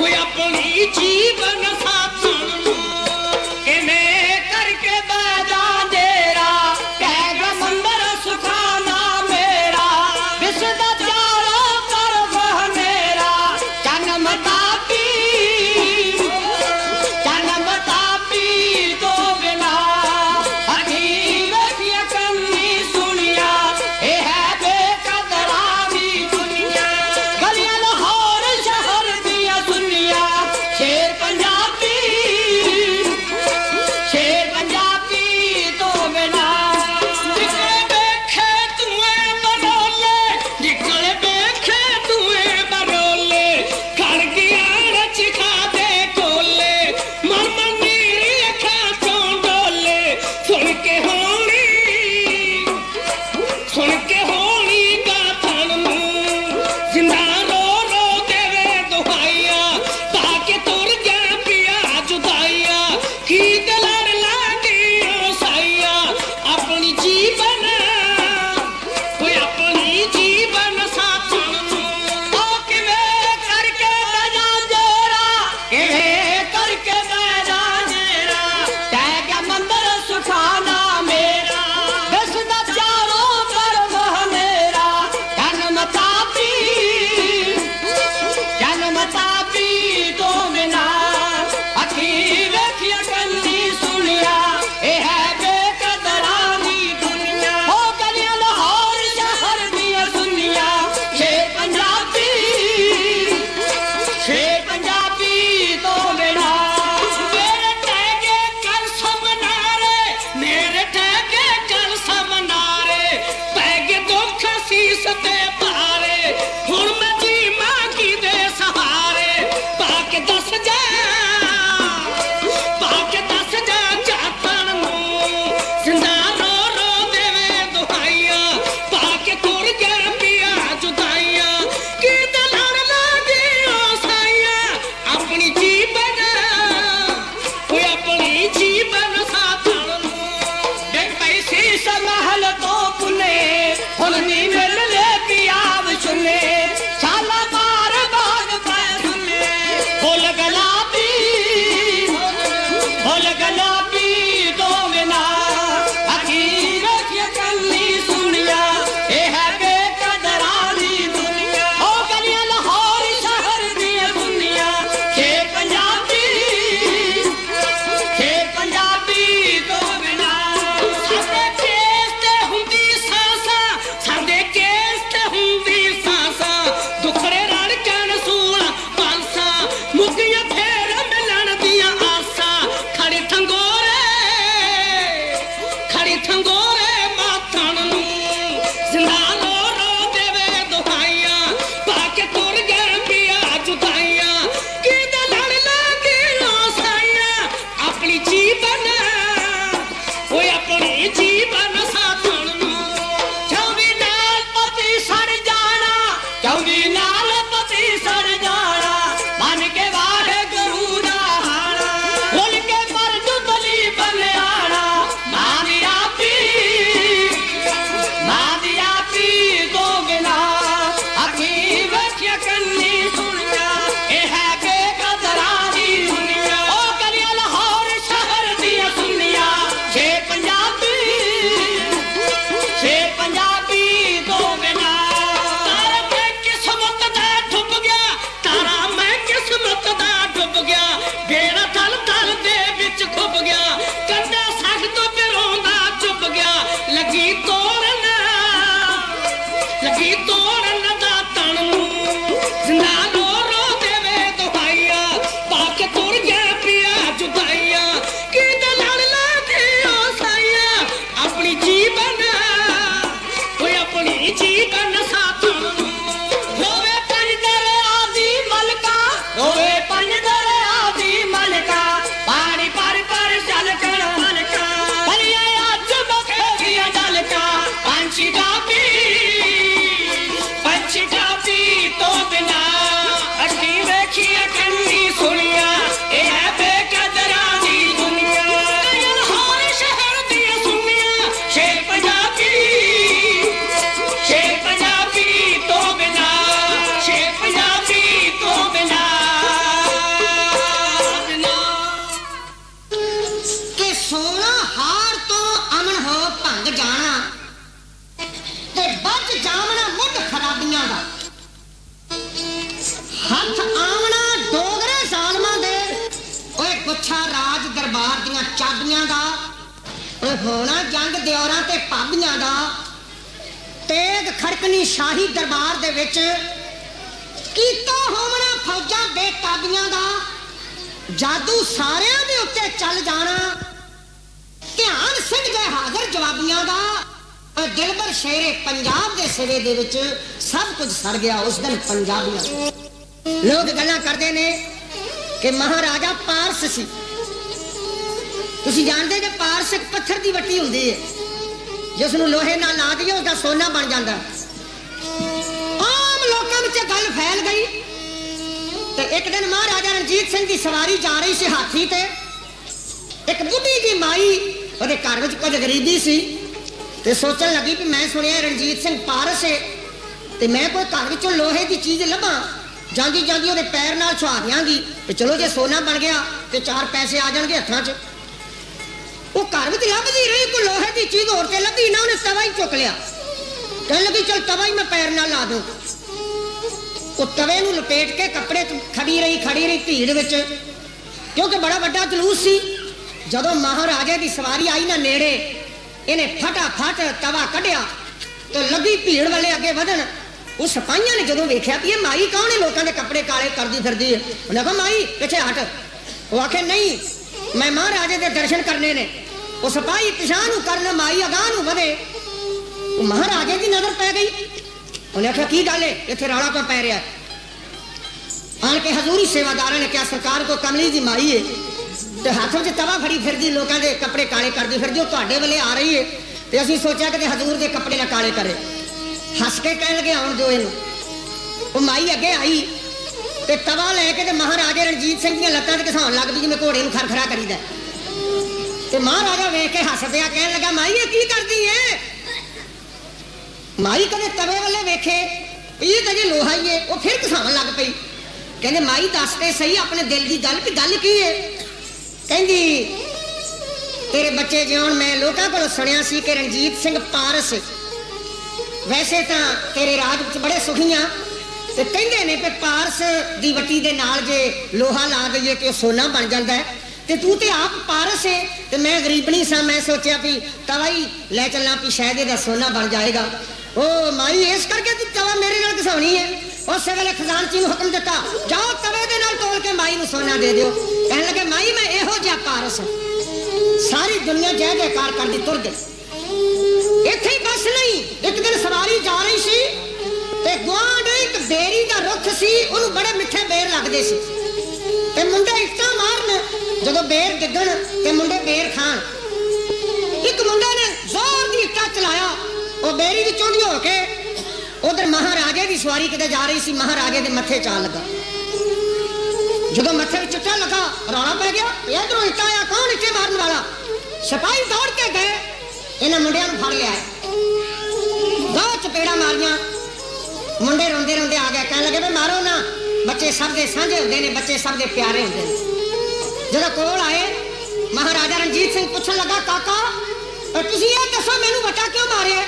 दियां चाबियां दा होना जंग दियोरां ते भाबियां दा तेग खड़कनी शाही दरबार दे विच कीता होवना फौजां बेताबियां दा जादू सारियां दे उत्ते चल जाना ध्यान सिंह दे हाज़र जवाबियां दा दिलबर शेरे पंजाब दे सिरे दे विच सब कुछ सड़ गया उस दिन पंजाबियां लोग गल्लां करदे ने कि महाराजा पारस सी तुसीं जानदे जे पारस एक पत्थर दी वट्टी हुंदी है जिस नूं लोहे नाल ला दईए उसदा सोना बन जांदा आम लोकां विच गल फैल गई ते एक दिन महाराजा रणजीत सिंह दी सवारी जा रही सी हाथी ते एक बुढ़ी जी माई ओहदे घर विच कुछ गरीबी सी ते सोचन लगी कि मैं सुनिया रणजीत सिंह पारस है ते मैं कोई घर विचों लोहे की चीज लभा जांदी जांदी ओहदे पैर नाल छुआ दियांगी ते चलो जे सोना बन गया ते चार पैसे आ जाणगे हत्थां 'च वो घर विच लभदी रही कोई लोहे की चीज होर ते लभी ना उन्हें तवा ही चुक लिया कहने लगी चल तवा ही मैं पैर नाल ला दूं वो तवे नूं लपेट के कपड़े खड़ी रही खड़ी रही भीड़ विच क्योंकि बड़ा वड्डा जलूस सी जदों महाराजे की सवारी आई ना नेड़े इन्हें फटाफट तवा कढ़िया तो लगी भीड़ वाले अगे वधन उस सिपाहियों ने जो वेख्या कि ये माई कौन है लोगों के कपड़े काले करती फिरती है उन्हें कहा माई पिछे हट वो आखे नहीं मैं महाराजे के दर्शन करने ने वो सिपाही पिछां नूं करन माई अगां नूं वधे महाराजे की नजर पै गई उन्हें आख्या की गल है इत्थे रौला क्यों पै रहा आन के हजूरी सेवादारा ने क्या सरकार को कमली जी माई है तो हाथों से तवा फड़ी फिरदी लोगों के कपड़े काले करती फिरदी तुहाडे वाले आ रही है तो असीं सोचा कि हजूर के कपड़े ना काले करे हस के कह लगे आउण दिओ इहनूं वो माई अगे आई ते तवा लैके ते महाराजे रणजीत सिंह दी लत्तां ते घसाउण लग पई जिवें घोड़े नूं खरखरा करीदा ते महाराजा वेख के हस पिया कहण लगा माई ये की करदी है माई कदे तवे वाले वेखे ये तो जे लोहा ही है वो फिर घसाउण लग पई कहंदे माई दस ते सही अपने दिल की गल कि गल की है कहंदी तेरे बच्चे जिउण मैं लोकां कोलों सुनिया सी कि रणजीत सिंह पारस वैसे तो तेरे राज विच बड़े सुखी हाँ ते कहंदे ने कि पारस दी वट्टी दे नाल जे लोहा ला दईए कि सोना बन जाता है ते तू ते आप पारस है ते मैं गरीबनी सा मैं सोचा भी तवा ही लै चलना भी शायद इहदा सोना बन जाएगा ओ माई इस करके तू तवा मेरे नाल घसाउणी है उस वेले खजानची नूं हुक्म दिता जाओ तवे दे नाल तोल के माई नूं सोना दे दिओ कहण लगे माई मैं इहो जिहा पारस सारी दुनिया जय जयकार करदी तुर गई इत्थे ही बस नहीं एक दिन सवारी जा रही सी ते गुआंढ एक बेरी दा रुख सी उहनूं बड़े मिठे बेर लगदे सी ते मुंडे इट्टां मारन जदों बेर डिग्गण ते मुंडे बेर खाण एक मुंडे ने जोर दी इट्टा चलाया वो बेरी विचों दी हो के उधर महाराजे की सवारी किते जा रही सी इधरों के मथे चा लगा जो मथे चिट्टा लगा रौला पै गया इधरों इट्टा आया कौन इट्टे मारन वाला सिपाही दौड़ के गए इन्हें मुंडिया फड़ लिया दो चपेड़ा मारिया मुंडे रोंदे रोंदे आ गए कह लगे मारो ना बच्चे सब के साझे होंगे ने बच्चे सब के प्यारे होंगे जो कोल आए महाराजा रणजीत सिंह पूछन लगा काका तुसीं ये दसो मैनू वटा क्यों मारे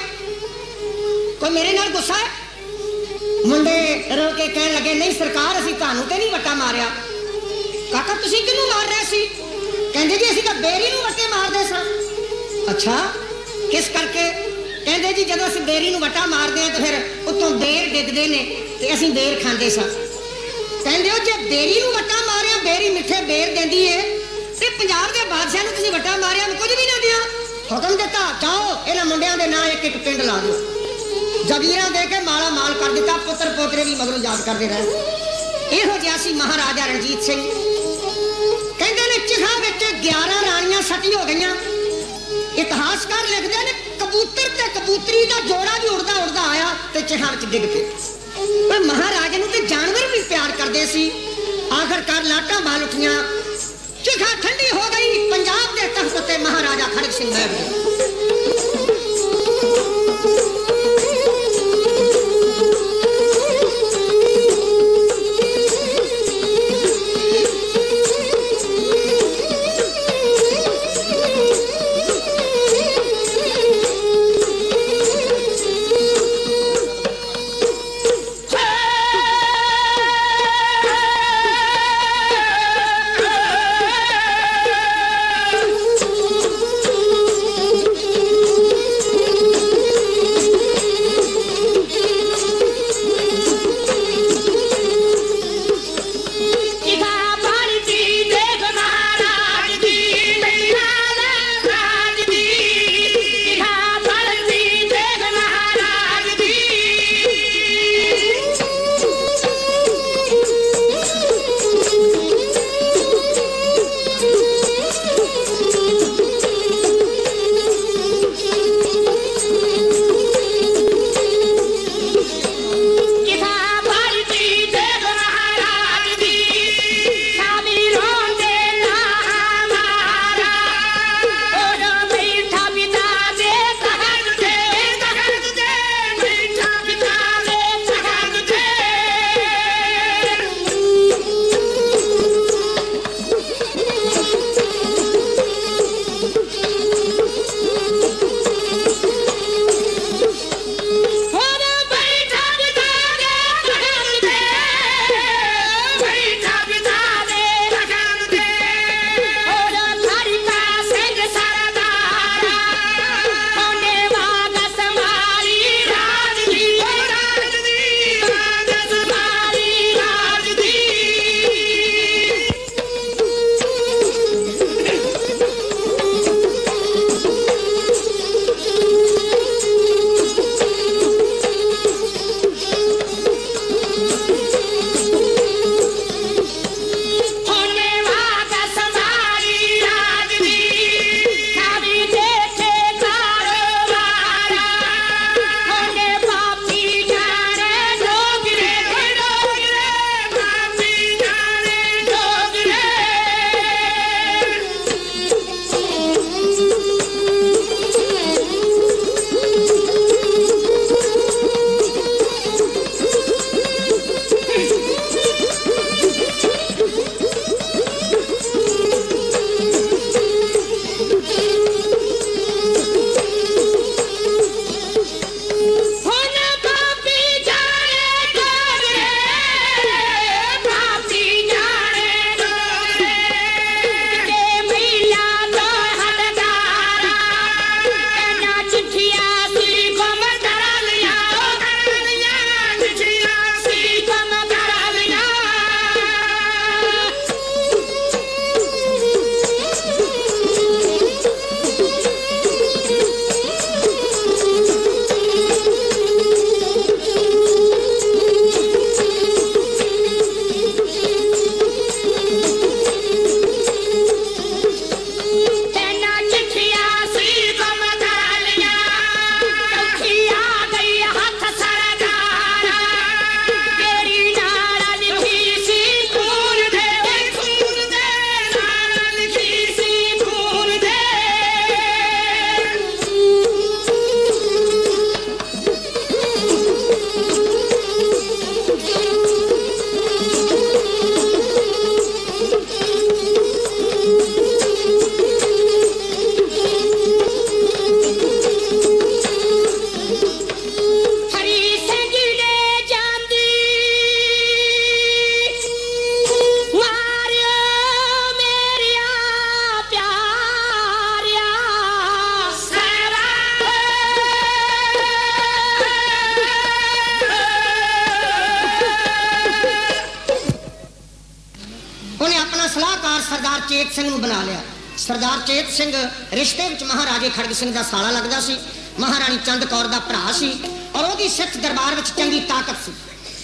कोई मेरे नाल गुस्सा है मुंडे रो के कह लगे नहीं सरकार असीं तुहानूं ते नहीं वटा मारिया काका तुसीं किहनूं मार रहे सी कहंदे जी असीं तां बेरी नूं वटे मारदे सां अच्छा किस करके कहंदे जी जदों असीं बेरी नूं वटा मारदे हां ते फिर उत्तों बेर डिगदे ने ते असीं बेर खांदे सां कहंदे हो जे बेरी नूं वटा मारिया बेरी मिठे बेर देंदी है ते पंजाब दे बादशाह नूं तुसीं वटा मारिया मैं कुछ भी ना दिया हुक्म दिता जाओ इन्हां मुंडियां दे नां एक एक पिंड ला दो जगीरा दे के माला माल कर दिता पुत्र पोतरे भी मगरों याद करते रहे इहो जिहा सी महाराजा रणजीत सिंह कहंदे ने चिखा विच ग्यारह रानियां सती हो गईयां इतिहासकार लिखदे ने कबूतर ते कबूतरी दा जोड़ा भी उड़दा उड़दा आया ते चिखा विच डिग पे पर महाराजे नूं ते जानवर भी प्यार करदे सी आखिरकार लाटां बाल उठियां चिखा ठंडी हो गई पंजाब दे तख्त ते महाराजा खड़क सिंह बैठ गए सलाहकार सरदार चेत सिंह नूं बना लिया। सरदार चेत सिंह रिश्ते विच महाराजे खड़ग सिंह दा साला लगदा सी, महाराणी चंद कौर दा भरा सी और ओहदी सिख दरबार विच चंगी ताकत सी।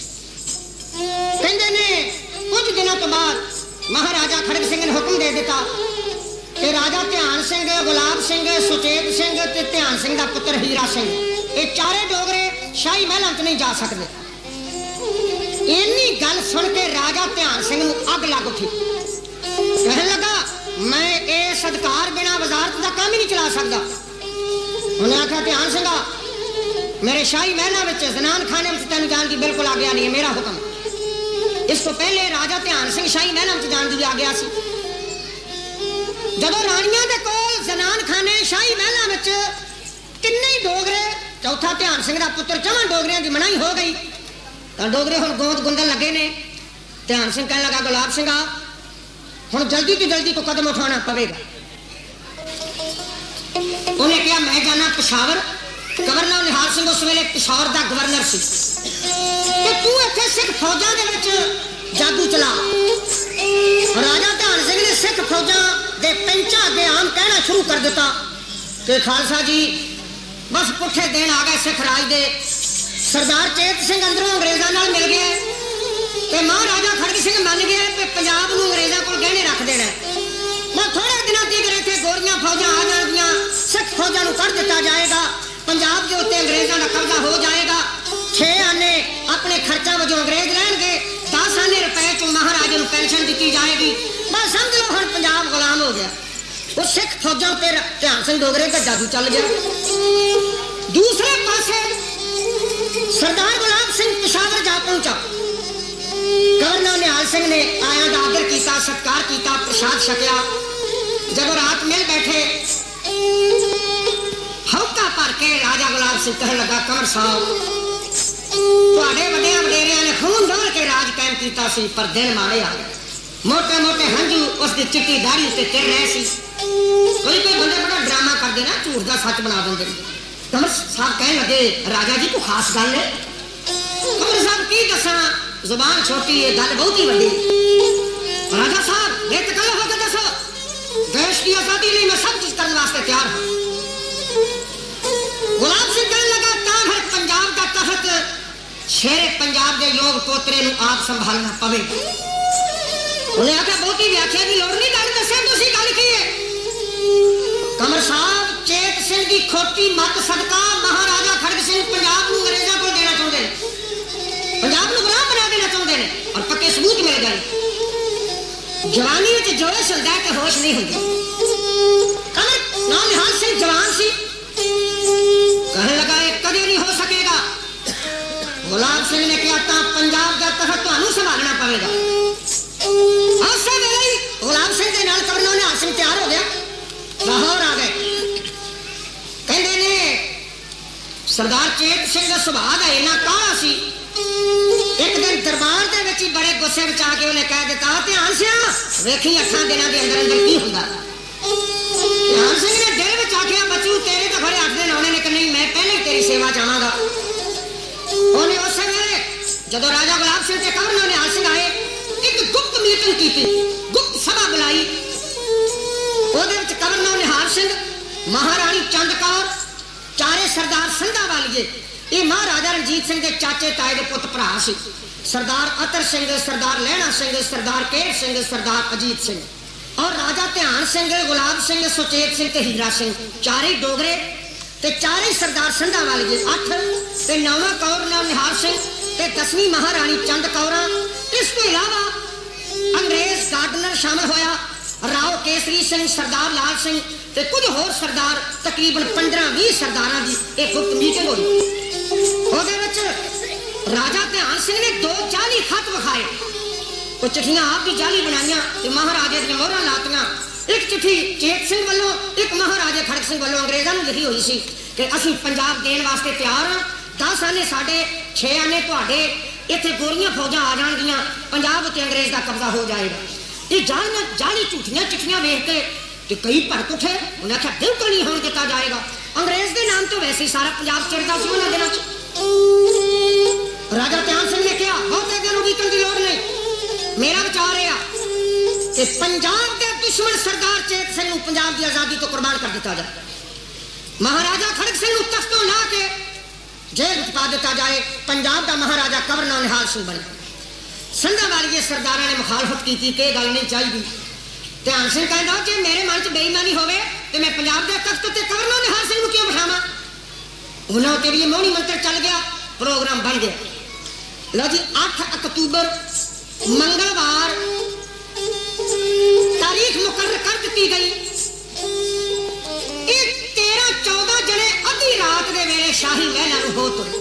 कहंदे ने कुछ दिनों तो बाद महाराजा खड़ग सिंह ने हुक्म दे दिता कि राजा ध्यान सिंह, गुलाब सिंह, सुचेत सिंह ते ध्यान सिंह दा पुत्र हीरा सिंह ये चारे डोगरे शाही महलों च नहीं जा सकते। इन्नी गल सुन के राजा ध्यान सिंह नूं अग लग उठी। कहने लगा मैं इस अधिकार बिना वजारत का काम ही नहीं चला सकता। उन्हें आख्या ध्यान सिंह मेरे शाही महलों में जनान खाने में तेन जान की बिल्कुल आज्ञा नहीं है, मेरा हुक्म। इस तो पहले राजा ध्यान सिंह शाही महलों में जान की आज्ञा सी। जदों रानियां दे कोल जनान खाने शाही महलों में किन्ने ही डोगरे, चौथा ध्यान सिंह का पुत्र, चौवन डोगरियां की मनाही हो गई तो डोगरे हुण गोद गुंदन लगे ने। ध्यान सिंह कहने लगा गुलाब सिंह हुण जल्दी तो जल्दी तो कदम उठाना पवेगा। उन्हें कहा मैं जाना पिशावर, गवर्नर निहाल सिंह उस वेले पिशावर का गवर्नर सी कि तू इत्थे सिख फौजां दे विच जादू चला। राजा ध्यान सिंह ने सिख फौजां दे पंचा अगे आम कहना शुरू कर दिता कि खालसा जी बस पुठे दिन आ गए सिख राज दे। सरदार चेत सिंह अंदरों अंग्रेजों नाल मिल गए ते महाराजा खड़ग सिंह मान गए कि पंजाब नूं अंग्रेजों कोल गहने रख देना। मैं थोड़े दिनों तक इत्थे गोरियां फौजां आ जाणगियां, सिख फौजां नूं कढ दिता जाएगा, पंजाब के उत्ते अंग्रेजों का कब्जा हो जाएगा। छे आने अपने खर्चा वजों अंग्रेज लैणगे, दस आने रुपए चों महाराजे नूं पेंशन दी जाएगी। बस समझ लो हुण पंजाब गुलाम हो गया। वो सिख फौजां ते ध्यान सिंह डोगरे का जादू चल गया। दूसरे पासे सरदार गुलाब सिंह पिशावर जा पहुंचा। गवर्नर निहाल सिंह ने आया दा आदर किया, सत्कार किया, प्रसाद छकिया। जब रात मिल बैठे हौका भर के राजा गुलाब सिंह कहने लगा कंवर साहब तुहाडे वड्डियां वडेरियां ने खून डोल के राज कायम किया सी, पर दिन माड़े आ गए। मोटे मोटे हंझू उसकी चिट्टी दाढ़ी उत्ते तिर रहे सी। कोई कोई बंदे बड़ा ड्रामा कर देना, झूठ का सच बना देंगे। कंवर साहब कहने लगे राजा जी को खास गल है। कंवर साहब की दसा, जुबान छोटी है, गल बहुत ही बड़ी। राजा साहब बेतकल्लफ होकर दसो, देश की आजादी लिए मैं सब चीज करने वास्ते तैयार हूं। गुलाब सिंह कहने लगा तां फिर पंजाब का तख्त शेरे पंजाब के योग पोतरे नूं आप संभालना पवेगा। उन्हें आख्या बहुती व्याख्या की लोड़ नहीं, गल दसे तुसीं गल की है। कंवर साहब चेत सिंह की खोटी मत सदका महाराजा खड़ग सिंह पंजाब नूं अंग्रेजां कोल देना चाहते हैं, पंजाब नूं गुलाम बना देना चाहते हैं और पक्के सबूत मिल गए। जवानी में जोश होता है कि होश नहीं होती। कंवर नाम निहाल सिंह जवान सी, कहने लगा ये कदे नहीं हो सकेगा। गुलाब सिंह ने कहा ता पंजाब का तख्त तुहानूं संभालना पवेगा। उस वेले गुलाब सिंह के नाल गवर्नर निहाल सिंह तैयार हो गया, लाहौर आ गए। कहते ने सरदार चेत सिंह का सुभाव है इन्ना काला सी। एक दिन दरबार दे विच बड़े गुस्से विच आके उन्हें कह दिता ध्यान सिंह वेखी अठां दिनां दे अंदर अंदर की हुंदा। ध्यान सिंह ने दिल विच आखिया बच्चू तेरे तो खड़े अठ दिन आने ने कि नहीं मैं पहले तेरी सेवा चाहांगा। उन्हें उस वेले जदों राजा गुलाब सिंह ते गवर्नर निहाल सिंह आए एक गुप्त मीटिंग की, गुप्त सभा बुलाई। ਉਹਦੇ ਵਿੱਚ ਗਵਰਨਰ ਨਿਹਾਲ ਸਿੰਘ, महाराणी चंद कौर, चारे सरदार संधा वालिए, ये महाराजा रणजीत सिंह के चाचे ताए के पुत भरा सी। सरदार अतर सिंह, सरदार लहणा सिंह, सरदार केर सिंह, सरदार अजीत सिंह और राजा ध्यान सिंह, गुलाब सिंह, सुचेत सिंह ते हीरा सिंह चारे डोगरे ते चारे सरदार संधा वालिए अठ ते नौवां गवर्नर निहाल सिंह ते दसवीं महाराणी चंद कौर। इस तो इलावा अंग्रेज गार्डनर शामिल होया, राव केसरी सिंह, सरदार लाल सिंह ते कुछ होर सरदार, तकरीबन पंद्रह बीस सरदारां दी एक गुप्त मीटिंग हुई। ਉਹਦੇ ਵਿੱਚ राजा ध्यान सिंह ने दो जाली खत विखाए, कुछ चिट्ठियां आप भी जाली बनाइयां ते महाराजे दी मोहरां लातियां। एक चिट्ठी चेत सिंह वालों, एक महाराजे खड़ग सिंह वालों अंग्रेजां नूं लिखी हुई सी कि असीं पंजाब देण वास्ते तैयार हां, दस आने साडे, छे आने तुहाडे, इत्थे गोरियां फौजां आ जाणगियां, पंजाब उत्ते अंग्रेज दा कब्जा हो जाएगा। ये जाली जाली झूठियां चिट्ठियां वेख के ते कई भड़क उठे। उन्हें आख्या बिल्कुल नहीं होने दिता जाएगा, अंग्रेज के नाम तो वैसे ही सारा पंजाब चिड़दा सी उन्हां दिनां च। राजा ध्यान सिंह ने कहा बहुत दिन उड़ीकण की लोड़ नहीं, मेरा विचार है कि पंजाब के दुश्मन सरदार चेत सिंह नूं पंजाब की आज़ादी तो कुर्बान कर दिता जाए। महाराजा खड़ग सिंह नूं तख्तों ला के जेल विच पा दिता जाए। पंजाब का महाराजा गवर्नर निहाल सिंह बने। संधा वाली सरदारां ने मुखालफत की कि गल नहीं चाहिए। ध्यान सिंह कहता जे मेरे मन च बेईमानी होवे तो मैं पंजाब के तख्त ते गवर्नर निहाल सिंह नूं क्यों बिठावां। उन्होंने के लिए मोहनी मंत्र चल गया, प्रोग्राम बन गया। लो जी अठ अक्तूबर मंगलवार तारीख मुकर्रर कर दी गई। तेरह चौदह जने अद्धी रात के वेले शाही महलों हो तुरे।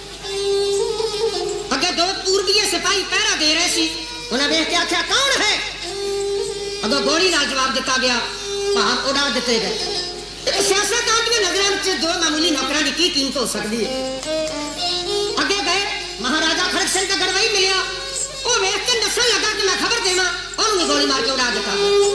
अगे दो पूर्वीय सिपाही पहरा दे रहे सी। उन्हें देख के आख्या कौन है। अगो गोली नाल जवाब दिता गया, भाव उड़ा दिते गए। एक सियासतदान की नजर में दो मामूली नौकरां की कीमत हो सकती है। अगे गए महाराजा खड़ग सिंह का गड़वई मिलिया। वो वेख के नसन लगा कि मैं खबर देवा, उन्होंने गोली मार के उड़ा दिता।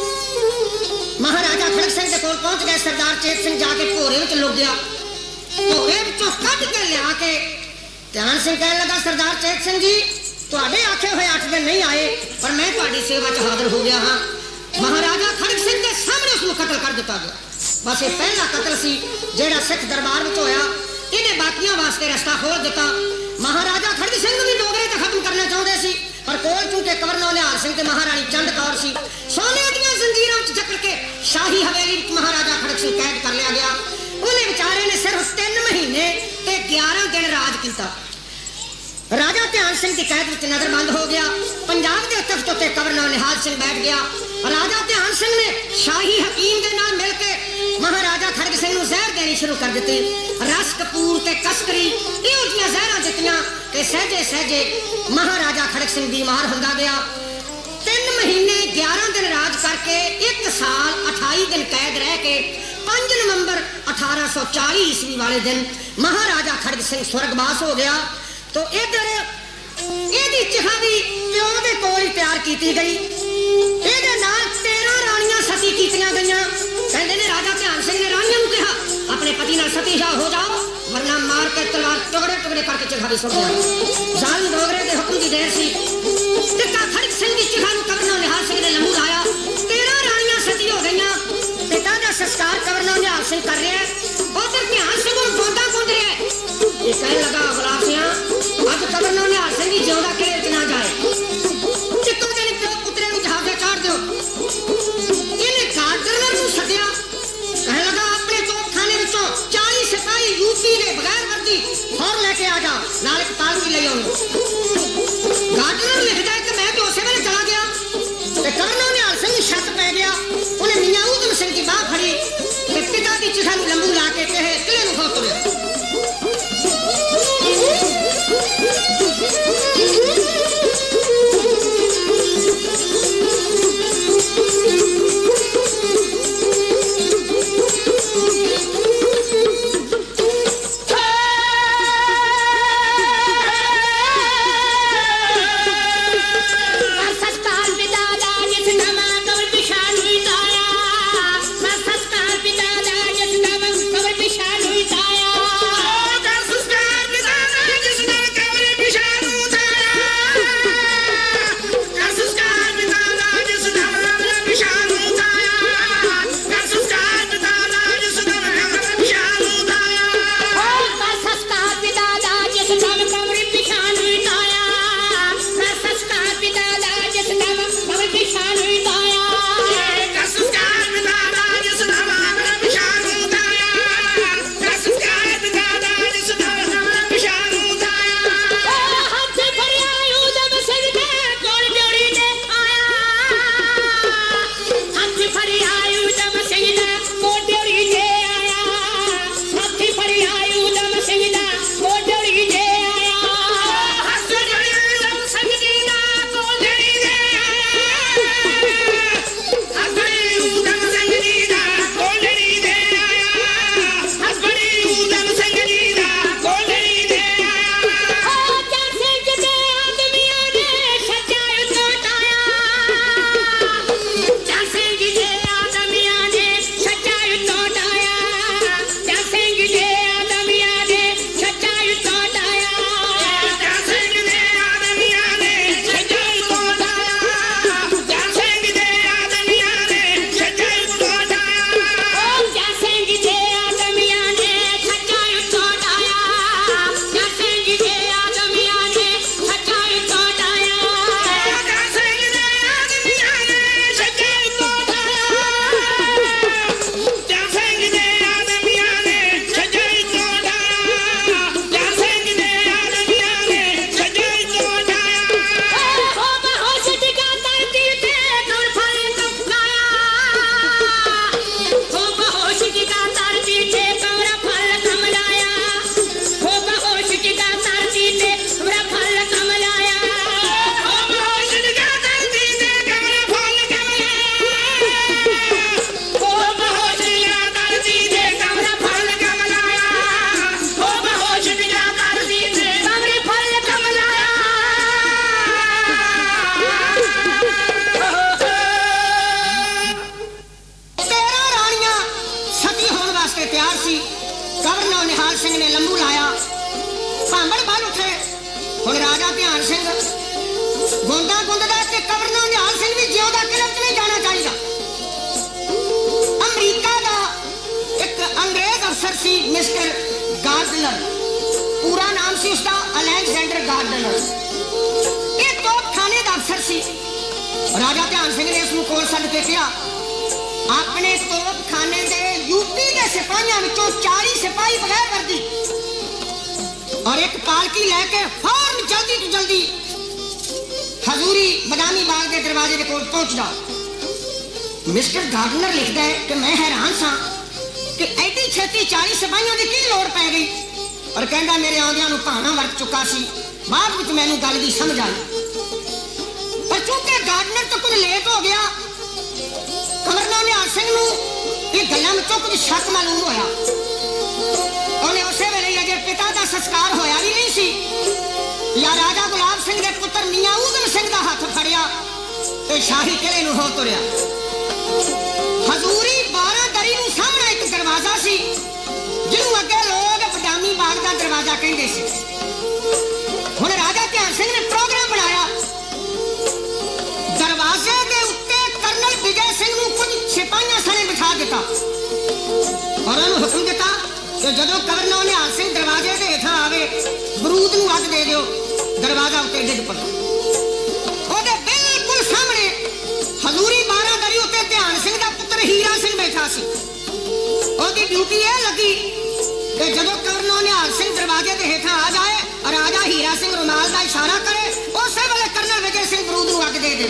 महाराजा खड़ग सिंह के कोल पहुंच गए। सरदार चेत सिंह जाके भोरे में लुक गया। भोरे विचों कढ के लिया के ध्यान सिंह कहने लगा, सरदार चेत सिंह जी तुहाडे आखे हुए अठ दिन नहीं आए, पर मैं तुहाडी सेवा च हाजिर हो गया हाँ। महाराजा खड़ग सिंह के सामने उसको कत्ल कर दिता गया। बस ये पहला कत्ल सी जेड़ा सिख दरबार में होया। इन्हें बाकियों वास्ते रास्ता खोल दिता। महाराजा खड़ग सिंह भी डोगरे ते खत्म करना चाहते सी, पर कोल चूंकि गवर्नर निहाल सिंह ते महारानी चंद कौर सी, सोने दी जंजीरां च जकड़ के शाही हवेली महाराजा खड़ग सिंह कैद कर लिया गया। उन्हें बेचारे ने सिर्फ तीन महीने ते ग्यारह दिन राज किया। राजा ध्यान सिंह की कैद में नजरबंद हो गया। पंजाब के तख्त उत्ते गवर्नर निहाल सिंह बैठ गया। राजा ध्यान सिंह ने शाही हकीम के नाल मिलके महाराजा खड़ग सिंह नूं जहर देनी शुरू कर दी। रस कपूर ते कसकरी इहो जिहियां जहरां दित्तियां कि सहजे सहजे महाराजा खड़ग सिंह बीमार होंदा गया। तीन महीने ग्यारह दिन राज करके एक साल अठाई दिन कैद रह के पांच नवंबर अठारह सौ चाली ईस्वी वाले दिन महाराजा खड़ग सिंह स्वर्गवास हो गया। तो इधर ਇਹਦੀ चिखा भी प्यो के कोल ही तैयार की गई। ਇਹਦੇ ਨਾਲ तेरह रानियां सती कीतियां गईयां। कहते ने राजा ध्यान सिंह ने रानियों को कहा अपने पति नाल सतीशा हो जाओ, वरना मार के तलवार टुकड़े टुकड़े करके चिखा भी सुट जाओ। जालिम डोगरे के हुक्म की देर सी। टिक्का खड़ग सिंह की चिखा नूं गवर्नर निहाल सिंह ने लम्बू लाया। तेरह रानियां सती हो गईयां। पिता का संस्कार गवर्नर निहाल सिंह कर रहा है। उधर ध्यान सिंह नूं गोदा गुंद रहा है। ये कहने लगा गुलासियां अब गवर्नर निहाल सिंह जी जिउंदा किले च ना जाए। चिक्को दिन प्यो पुत्रे नूं जहाजे चाड़ दिओ। इन्हें गार्डनर नूं सद्दिया। कहने लगा अपने तोपखाने विचों चालीस सिपाही यूपी दे बगैर वर्दी फौर लेके आ जाओ, नाल एक पालकी ले आओ। गार्डनर लिखदा है कि मैं तो उसे वेले गवर्नर निहाल सिंह भी जिउंदा किले च नहीं जाना चाहिए। अमरीका का एक अंग्रेज अफसर सी मिस्टर गार्डनर, पूरा नाम सी उसका अलेक्जेंडर गार्डनर। ये तोपखाने का अफसर सी। राजा ध्यान सिंह ने इसनूं कोल सद के कहा अपने तोपखाने के यूपी के सिपाहियों विचों चालीस सिपाही बगैर वर्दी और एक पालकी लैके फौरन जल्दी तो जल्दी हजूरी बदामी बाग के दरवाजे के कोल पहुंच जाओ। मिस्टर गार्डनर लिखता है कि मैं हैरान सा कि एडी छेती चालीस सिपाहियों की की लोड़ पै गई और कहता मेरे आउंदियां नूं भाना वरत चुका सी। बाद विच मैनूं गल दी समझ आई, पर चूंकि गार्डनर तो कुछ लेट हो गया, गवर्नर निहाल सिंह नूं ये गल्लां विचों कुछ शक मालूम होया। उन्हें उसे वेले अजे पिता का संस्कार होया भी नहीं सी या राजा गुलाब सिंह के पुत्र मियां ऊधम सिंह का हाथ फड़िया ते शाही किले नूं हो तुरिया। हजूरी बारह दरी नूं सामने एक दरवाजा सी जिन्हों अगे लोग बदामी बाग का दरवाजा कहते सी। हुण राजा ध्यान सिंह ने प्रोग्राम बनाया, दरवाजे के उत्ते कर्नल विजय सिंह नूं कुछ सिपाहियां सने बिठा दिता और उन्होंने हुक्म दिता कि जदों गवर्नर निहाल सिंह दरवाजे के हेठां आवे बरूद नूं अग दे दिओ, दरवाजा उत्ते डिग पवे। ओहदे बिल्कुल सामने हजूरी बारह दरी उत्ते ध्यान सिंह दा पुत्र हीरा सिंह बैठा सी। ओहदी ड्यूटी यह लगी कि जदों गवर्नर निहाल सिंह दरवाजे के हेठां आ जाए और राजा हीरा सिंह रुमाल का इशारा करे उस वेले कर्नल विजय सिंह बरूद नूं अग दे दे।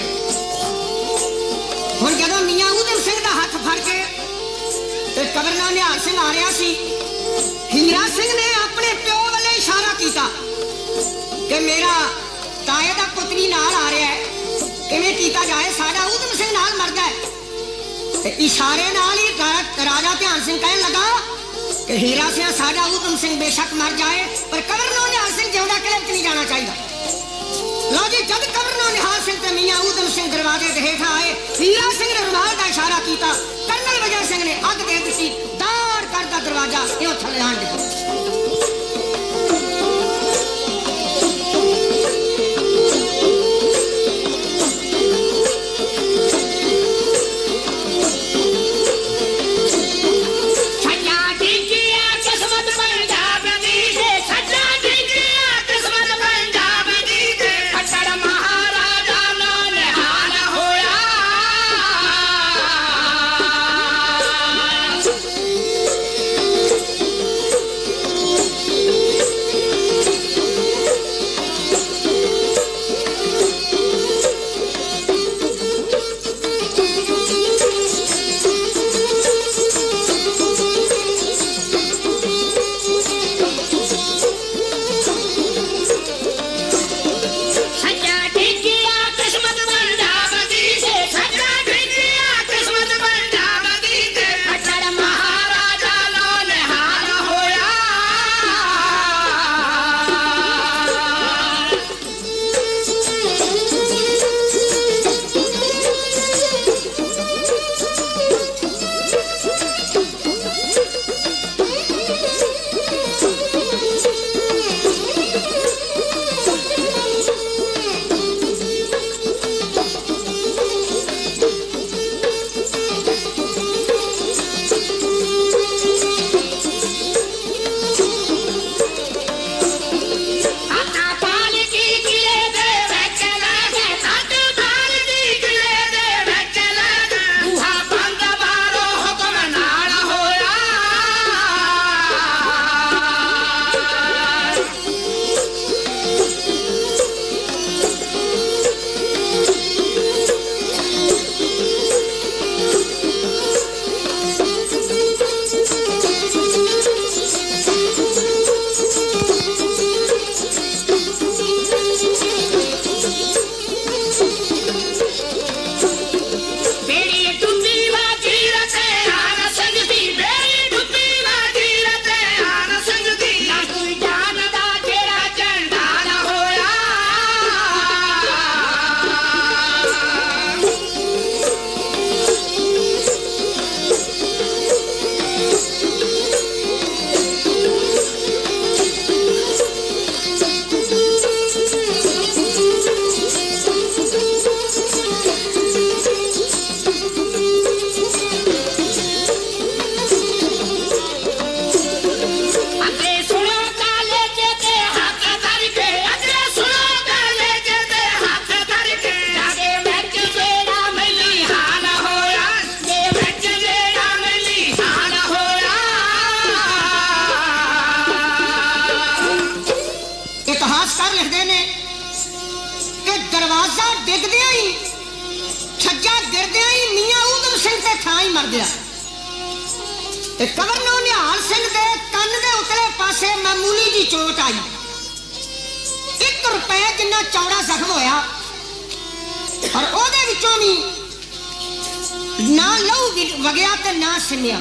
हुण जदों मियां ऊधम सिंह दा हाथ फड़ के ते गवर्नर निहाल सिंह आ रहा सी, हीरा सिंह ने अपने प्यो वाले इशारा किया कि मेरा ताए का पुत्री नाल आ रहा है, किवें कीता जाए, साडा ऊधम सिंह नाल मरदा है। ते इशारे नाल ही राजा ध्यान सिंह कहन लगा कि हीरा सिंह साडा ऊधम सिंह बेशक मर जाए पर गवर्नर निहाल सिंह जिउंदा किले च नहीं जाना चाहिए। लो जी, जब गवर्नर निहाल सिंह ते मियां ऊधम सिंह दरवाजे के हेठां आए, हीरा सिंह ने रुमाल का इशारा किया, कर्नल विजय सिंह ने अग दे दी, दाड़ करदा दरवाजा इउं थल्ले आण दिता। थां ही मर गया। गवर्नर निहाल सिंह दे कन दे उतले पासे मामूली जी चोट आई, एक रुपए जिन्ना चौड़ा जख्म होया और ओदे विचों भी ना लहू वगया ते ना सिमिया।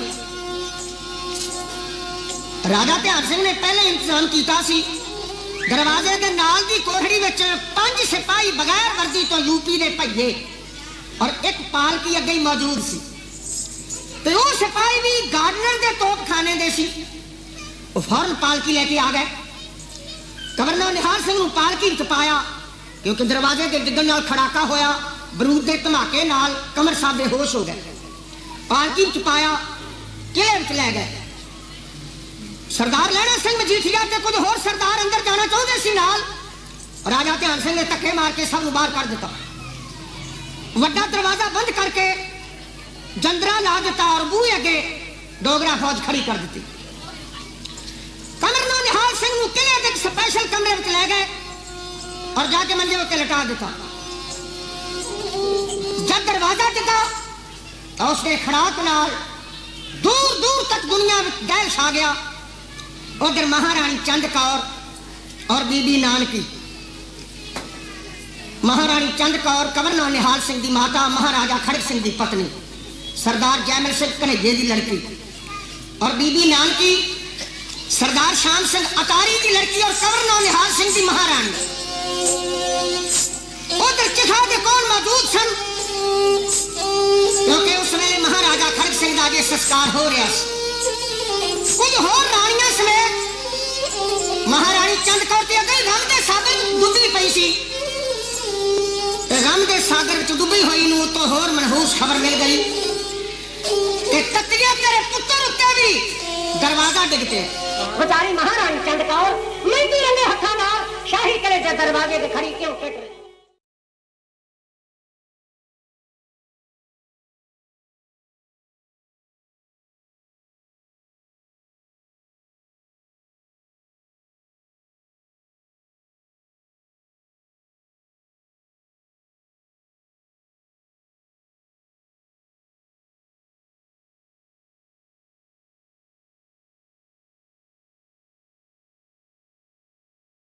राजा ध्यान सिंह ने पहले इंतजाम किया सी, दरवाजे के नाल दी कोठड़ी विच पंज सिपाही बगैर वर्दी तो यूपी दे भइये और एक पालकी अगे ही मौजूद सी। ते वो सिपाही भी गार्डनर के तोपखाने दे सी, वो फौरन पालकी लेके आ गए। गवर्नर निहाल सिंह नूं पालकी विच पाया क्योंकि दरवाजे के डिग्गण नाल खड़ाका होया, बरूद के धमाके नाल कमर साहब बेहोश हो गए। पालकी विच पाया, किले विच लै गए। सरदार लैणा सिंह मजीठिया ते कुछ होर सरदार अंदर जाना चाहते सी नाल। राजा ध्यान सिंह ने धक्के मार के सब बाहर कर दिता, वड्डा दरवाजा बंद करके जंदरा ला दिता और बूहे अगे डोगरा फौज खड़ी कर दी। गवर्नर निहाल सिंह नूं किले दे स्पेशल कमरे में ले गए और जाके मंजे उत्ते लटा दिता। जब दरवाजा टिका तो उसके खड़ाक नाल दूर दूर तक दुनिया में दहल छा गया। उधर महारानी चंद कौर और बीबी नानकी। महारानी चंद कौर गवर्नर निहाल सिंह की माता, महाराजा खड़क सिंह की पत्नी, सरदार जैमल सिंह कन्हैये की लड़की, और बीबी नानकी सरदार शाम सिंह अतारी की लड़की और गवर्नर निहाल सिंह की महारानी। उधर चिखा के कौन मौजूद सन क्योंकि उस वेले महाराजा खड़क सिंह का अगे संस्कार हो रहा। कुछ होर रानियां समेत महारानी चंद कौर के अगे रम के सागर डुबी पई सी। रम के सागर विच डुबी हुई नूं तो होर मनहूस खबर मिल गई कि ततिया तेरे पुत्र उत्ते भी दरवाजा डिग पे। बेचारी महारानी चंद कौर मेहंदी रंगे हत्थां नाल शाही कलेजे दरवाजे ते खड़ी क्यों